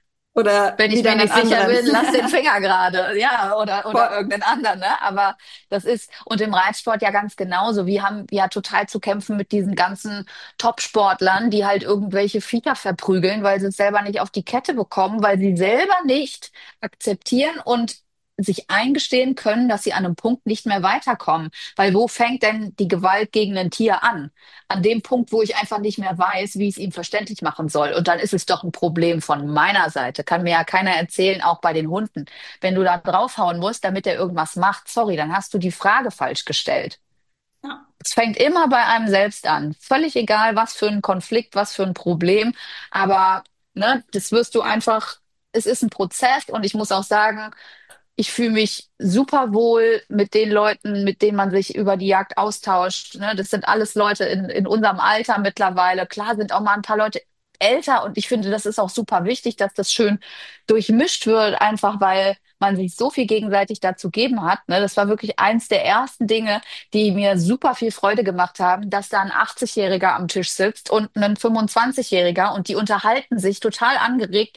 oder wenn ich wieder mir einen nicht sicher anderen. bin, lass den Finger gerade, ja, oder Voll. irgendeinen anderen, ne? Aber das ist, und im Reitsport ja ganz genauso. Wir haben ja total zu kämpfen mit diesen ganzen Top-Sportlern, die halt irgendwelche Viecher verprügeln, weil sie es selber nicht auf die Kette bekommen, weil sie selber nicht akzeptieren und sich eingestehen können, dass sie an einem Punkt nicht mehr weiterkommen. Weil wo fängt denn die Gewalt gegen ein Tier an? An dem Punkt, wo ich einfach nicht mehr weiß, wie ich es ihm verständlich machen soll. Und dann ist es doch ein Problem von meiner Seite. Kann mir ja keiner erzählen, auch bei den Hunden. Wenn du da draufhauen musst, damit er irgendwas macht, sorry, dann hast du die Frage falsch gestellt. Ja, Es fängt immer bei einem selbst an. Völlig egal, was für ein Konflikt, was für ein Problem. Aber ne, das wirst du ja, einfach, es ist ein Prozess und ich muss auch sagen, ich fühle mich super wohl mit den Leuten, mit denen man sich über die Jagd austauscht. Ne? Das sind alles Leute in unserem Alter mittlerweile. Klar sind auch mal ein paar Leute älter und ich finde, das ist auch super wichtig, dass das schön durchmischt wird, einfach weil man sich so viel gegenseitig dazu geben hat. Ne? Das war wirklich eins der ersten Dinge, die mir super viel Freude gemacht haben, dass da ein 80-Jähriger am Tisch sitzt und ein 25-Jähriger und die unterhalten sich total angeregt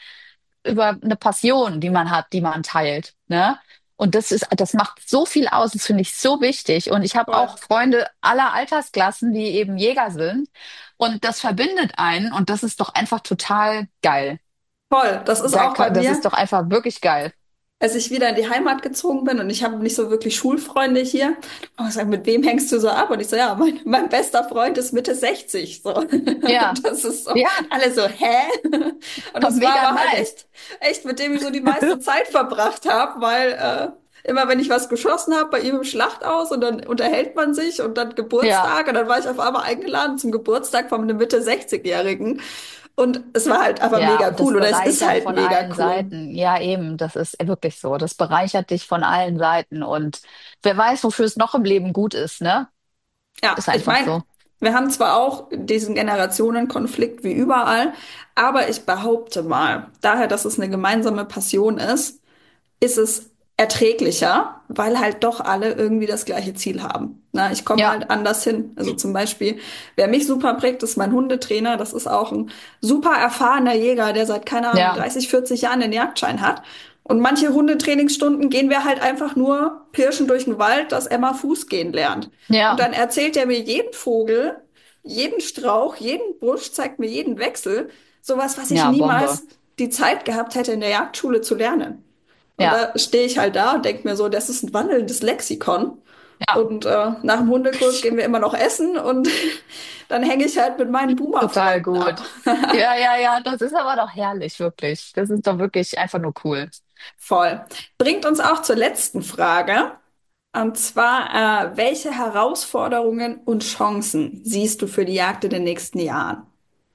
über eine Passion, die man hat, die man teilt, ne? Und das macht so viel aus, das finde ich so wichtig. Und ich habe voll. auch Freunde aller Altersklassen, die eben Jäger sind. Und das verbindet einen und das ist doch einfach total geil. Voll. Das ist auch bei Das mir. ist doch einfach wirklich geil. Als ich wieder in die Heimat gezogen bin und ich habe nicht so wirklich Schulfreunde hier, und ich sage, mit wem hängst du so ab? Und ich so, ja, mein bester Freund ist Mitte 60. So. Ja, Und das ist so, ja, alle so, hä? Und das war mega aber halt nice. echt, mit dem ich so die meiste Zeit verbracht habe, weil immer wenn ich was geschossen habe, bei ihm im Schlachthaus und dann unterhält man sich und dann Ja. Geburtstag und dann war ich auf einmal eingeladen zum Geburtstag von einem Mitte 60-Jährigen. Und es war halt einfach Ja, mega und das cool oder es ist bereichert halt von mega allen cool. Seiten. Ja, eben, das ist wirklich so. Das bereichert dich von allen Seiten. Und wer weiß, wofür es noch im Leben gut ist, ne? Ja, Ist ich einfach meine, so. wir haben zwar auch diesen Generationenkonflikt wie überall, aber ich behaupte mal, daher, dass es eine gemeinsame Passion ist es erträglicher, weil halt doch alle irgendwie das gleiche Ziel haben. Na, ich komme Ja, halt anders hin. Also zum Beispiel, wer mich super prägt, ist mein Hundetrainer. Das ist auch ein super erfahrener Jäger, der seit, keine Ahnung, ja, 30, 40 Jahren den Jagdschein hat. Und manche Hundetrainingsstunden gehen wir halt einfach nur pirschen durch den Wald, dass Emma Fuß gehen lernt. Und ja, dann erzählt er mir jeden Vogel, jeden Strauch, jeden Busch, zeigt mir jeden Wechsel. Sowas, was ich ja, Bombe. niemals die Zeit gehabt hätte, in der Jagdschule zu lernen. Und Ja, da stehe ich halt da und denke mir so, das ist ein wandelndes Lexikon. ja, Und nach dem Hundekurs gehen wir immer noch essen und dann hänge ich halt mit meinen total Boomer-Freunden ab. gut. Ja, ja, ja, das ist aber doch herrlich, wirklich. Das ist doch wirklich einfach nur cool. Voll. Bringt uns auch zur letzten Frage. Und zwar, welche Herausforderungen und Chancen siehst du für die Jagd in den nächsten Jahren?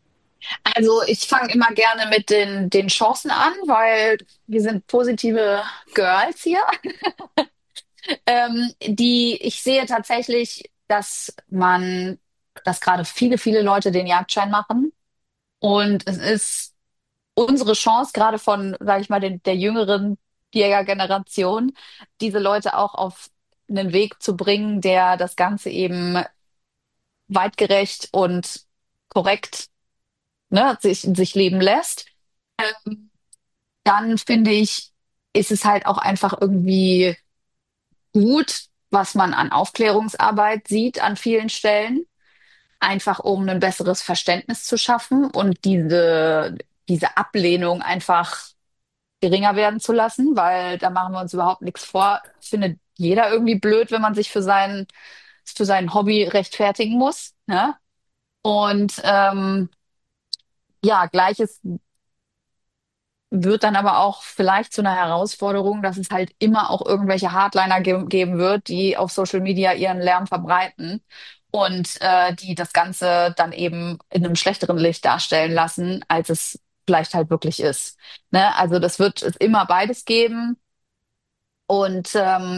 Also ich fange immer gerne mit den Chancen an, weil wir sind positive Girls hier. Ich sehe tatsächlich, dass gerade viele Leute den Jagdschein machen. Und es ist unsere Chance, gerade von, sage ich mal, der jüngeren Jägergeneration, diese Leute auch auf einen Weg zu bringen, der das Ganze eben weitgerecht und korrekt, ne, sich leben lässt. Dann finde ich, ist es halt auch einfach irgendwie gut, was man an Aufklärungsarbeit sieht an vielen Stellen, einfach um ein besseres Verständnis zu schaffen und diese Ablehnung einfach geringer werden zu lassen, weil da machen wir uns überhaupt nichts vor. Findet jeder irgendwie blöd, wenn man sich für sein Hobby rechtfertigen muss, ne? Und ja, Gleiches wird dann aber auch vielleicht zu einer Herausforderung, dass es halt immer auch irgendwelche Hardliner geben wird, die auf Social Media ihren Lärm verbreiten und die das Ganze dann eben in einem schlechteren Licht darstellen lassen, als es vielleicht halt wirklich ist. Ne? Also das wird es immer beides geben. Und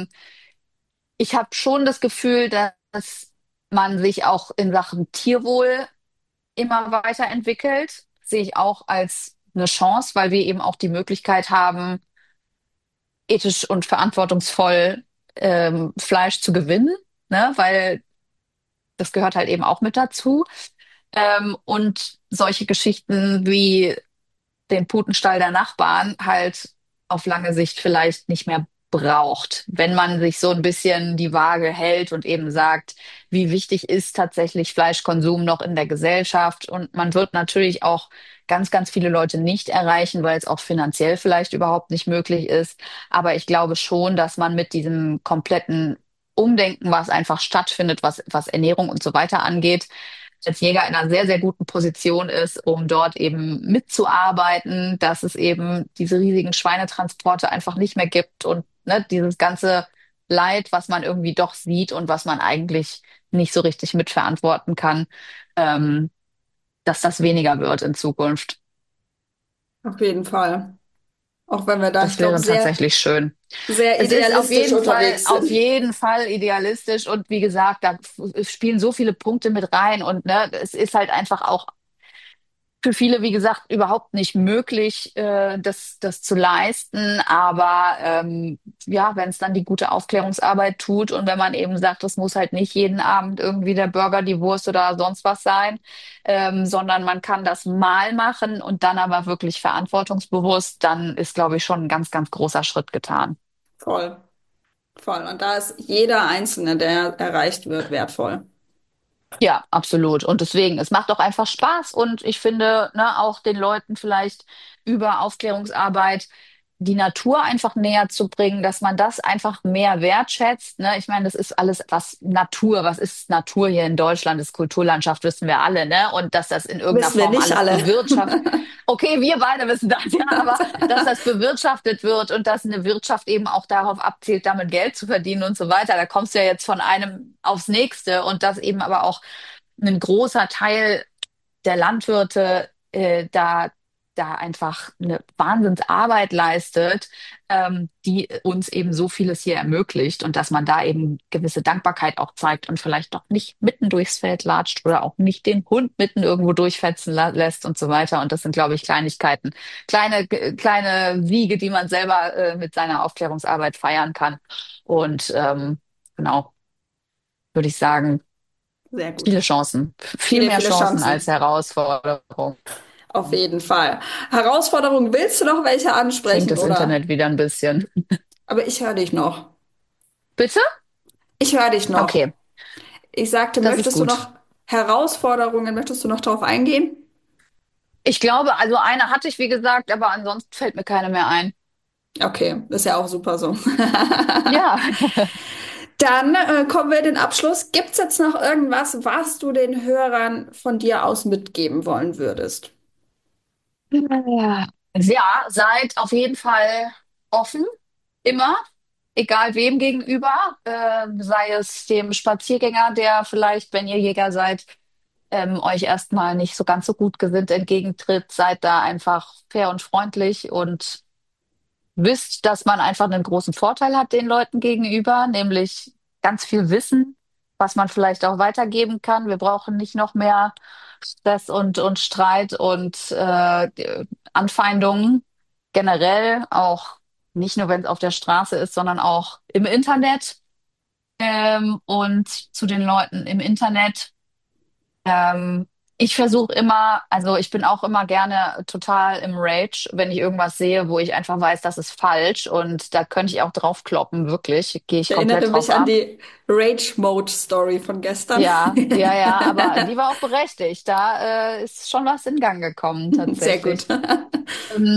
ich habe schon das Gefühl, dass man sich auch in Sachen Tierwohl immer weiterentwickelt. Sehe ich auch als eine Chance, weil wir eben auch die Möglichkeit haben, ethisch und verantwortungsvoll Fleisch zu gewinnen, ne? Weil das gehört halt eben auch mit dazu. Und solche Geschichten wie den Putenstall der Nachbarn halt auf lange Sicht vielleicht nicht mehr braucht, wenn man sich so ein bisschen die Waage hält und eben sagt, wie wichtig ist tatsächlich Fleischkonsum noch in der Gesellschaft. Und man wird natürlich auch ganz viele Leute nicht erreichen, weil es auch finanziell vielleicht überhaupt nicht möglich ist. Aber ich glaube schon, dass man mit diesem kompletten Umdenken, was einfach stattfindet, was Ernährung und so weiter angeht, als Jäger in einer sehr guten Position ist, um dort eben mitzuarbeiten, dass es eben diese riesigen Schweinetransporte einfach nicht mehr gibt und ne, dieses ganze Leid, was man irgendwie doch sieht und was man eigentlich nicht so richtig mitverantworten kann, ähm, dass das weniger wird in Zukunft. Auf jeden Fall. Auch wenn wir da, ich Das glaube, wäre tatsächlich schön. sehr Es ist idealistisch unterwegs auf sind. jeden Fall idealistisch und wie gesagt, da spielen so viele Punkte mit rein und ne, es ist halt einfach auch für viele, wie gesagt, überhaupt nicht möglich, das zu leisten. Aber ja, wenn es dann die gute Aufklärungsarbeit tut und wenn man eben sagt, es muss halt nicht jeden Abend irgendwie der Burger, die Wurst oder sonst was sein, sondern man kann das mal machen und dann aber wirklich verantwortungsbewusst, dann ist, glaube ich, schon ein ganz großer Schritt getan. Voll, voll. Und da ist jeder Einzelne, der erreicht wird, wertvoll. Ja, absolut. Und deswegen, es macht auch einfach Spaß und ich finde, ne, auch den Leuten vielleicht über Aufklärungsarbeit die Natur einfach näher zu bringen, dass man das einfach mehr wertschätzt. Ne? Ich meine, das ist alles was Natur. Was ist Natur hier in Deutschland? Das ist Kulturlandschaft, wissen wir alle, ne? Und dass das in irgendeiner Wissen wir Form nicht alles alle. bewirtschaftet. Okay, wir beide wissen das, ja, aber dass das bewirtschaftet wird und dass eine Wirtschaft eben auch darauf abzielt, damit Geld zu verdienen und so weiter. Da kommst du ja jetzt von einem aufs nächste und das eben aber auch ein großer Teil der Landwirte da einfach eine Wahnsinnsarbeit leistet, die uns eben so vieles hier ermöglicht und dass man da eben gewisse Dankbarkeit auch zeigt und vielleicht doch nicht mitten durchs Feld latscht oder auch nicht den Hund mitten irgendwo durchfetzen lässt und so weiter. Und das sind, glaube ich, Kleinigkeiten, kleine Siege, die man selber mit seiner Aufklärungsarbeit feiern kann. Und genau, würde ich sagen, Sehr gut. viele Chancen, viel mehr Viele Chancen als Chancen. Herausforderungen. Auf jeden Fall. Herausforderungen, willst du noch welche Sinkt ansprechen, das oder? Internet wieder ein bisschen. Aber ich höre dich noch. Bitte? Ich höre dich noch. Okay, Ich sagte, das ist möchtest du gut. noch Herausforderungen, möchtest du noch darauf eingehen? Ich glaube, also eine hatte ich, wie gesagt, aber ansonsten fällt mir keine mehr ein. Okay, ist ja auch super so. Ja. Dann kommen wir in den Abschluss. Gibt es jetzt noch irgendwas, was du den Hörern von dir aus mitgeben wollen würdest? Ja. Ja, seid auf jeden Fall offen, immer, egal wem gegenüber, sei es dem Spaziergänger, der vielleicht, wenn ihr Jäger seid, euch erstmal nicht so ganz so gut gesinnt entgegentritt, seid da einfach fair und freundlich und wisst, dass man einfach einen großen Vorteil hat den Leuten gegenüber, nämlich ganz viel Wissen, was man vielleicht auch weitergeben kann. Wir brauchen nicht noch mehr Stress und Streit und Anfeindungen generell, auch nicht nur, wenn es auf der Straße ist, sondern auch im Internet. Und zu den Leuten im Internet. Ähm, Ich versuche immer, also ich bin auch immer gerne total im Rage, wenn ich irgendwas sehe, wo ich einfach weiß, das ist falsch und da könnte ich auch drauf kloppen, wirklich, gehe Ich ich erinnere komplett drauf mich an ab. die Rage-Mode-Story von gestern. Ja, aber die war auch berechtigt. Da ist schon was in Gang gekommen, Sehr gut. tatsächlich. Ähm,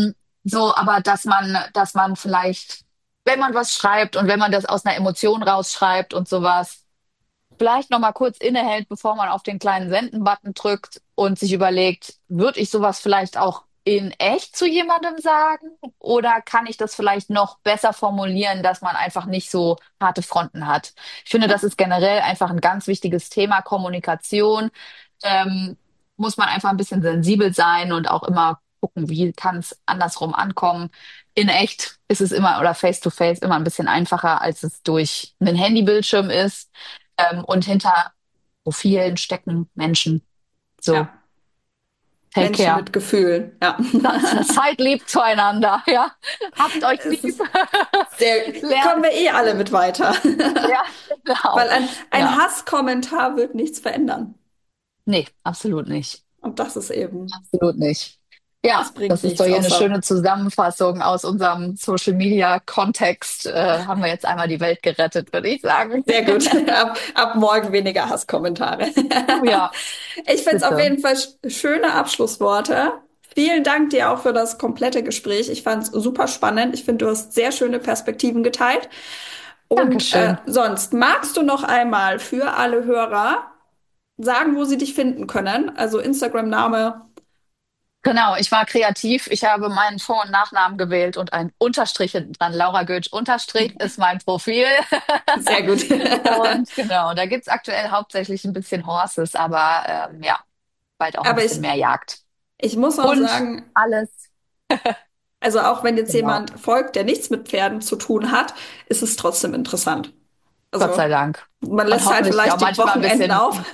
So, aber dass man vielleicht, wenn man was schreibt und wenn man das aus einer Emotion rausschreibt und sowas, vielleicht noch mal kurz innehält, bevor man auf den kleinen Senden-Button drückt und sich überlegt, würde ich sowas vielleicht auch in echt zu jemandem sagen? Oder kann ich das vielleicht noch besser formulieren, dass man einfach nicht so harte Fronten hat? Ich finde, das ist generell einfach ein ganz wichtiges Thema, Kommunikation. Ähm, Muss man einfach ein bisschen sensibel sein und auch immer gucken, wie kann es andersrum ankommen. In echt ist es immer oder face-to-face immer ein bisschen einfacher, als es durch einen Handybildschirm ist. Und hinter Profilen stecken Menschen. So, Ja, take Menschen care. mit Gefühlen, ja. Seid lieb zueinander, ja. Habt euch Es lieb. ist kommen Lernt. wir eh alle mit weiter. Ja, genau. Weil ein Ja. Hasskommentar wird nichts verändern. Nee, absolut nicht. Und das ist eben, Absolut nicht. Ja, das bringt das ist doch nichts hier eine außer. schöne Zusammenfassung aus unserem Social Media Kontext. Haben wir jetzt einmal die Welt gerettet, würde ich sagen. Sehr gut. Ab morgen weniger Hasskommentare. Ja, Ich finde es auf bitte. jeden Fall schöne Abschlussworte. Vielen Dank dir auch für das komplette Gespräch. Ich fand es super spannend. Ich finde, du hast sehr schöne Perspektiven geteilt. Und Dankeschön. sonst magst du noch einmal für alle Hörer sagen, wo sie dich finden können? Also Instagram-Name. Genau, ich war kreativ. Ich habe meinen Vor- und Nachnamen gewählt und ein Unterstrich hinten dran. Laura Götsch Unterstrich ist mein Profil. Sehr gut. Und genau, da gibt's aktuell hauptsächlich ein bisschen Horses, aber ja, bald auch ein Aber bisschen mehr Jagd. ich muss auch Und sagen, alles, also auch wenn jetzt genau. jemand folgt, der nichts mit Pferden zu tun hat, ist es trotzdem interessant. Gott Also sei Dank. man Und lässt halt hoffentlich auch vielleicht die manchmal ein Wochenenden bisschen, auf.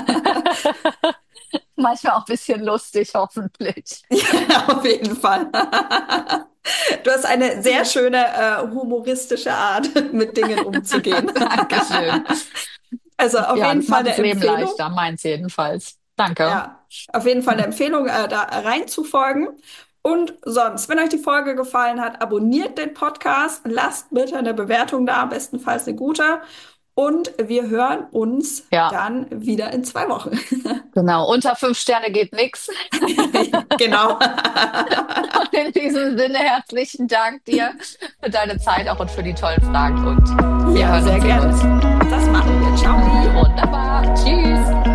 manchmal auch ein bisschen lustig, hoffentlich. Ja, auf jeden Fall. Du hast eine sehr schöne humoristische Art, mit Dingen umzugehen. Dankeschön. Also auf Ja, jeden das Fall macht eine das Leben Empfehlung. leichter, meins jedenfalls. Danke. Ja, auf jeden Fall eine Empfehlung, da reinzufolgen. Und sonst, wenn euch die Folge gefallen hat, abonniert den Podcast, lasst bitte eine Bewertung da, bestenfalls eine gute. Und wir hören uns Ja, dann wieder in 2 Wochen. genau. Unter 5 Sterne geht nix. Genau. Und in diesem Sinne herzlichen Dank dir für deine Zeit auch und für die tollen Fragen. Und wir Ja, hören sehr und sehen gerne. uns. Das machen wir. Ciao. Wunderbar. Tschüss.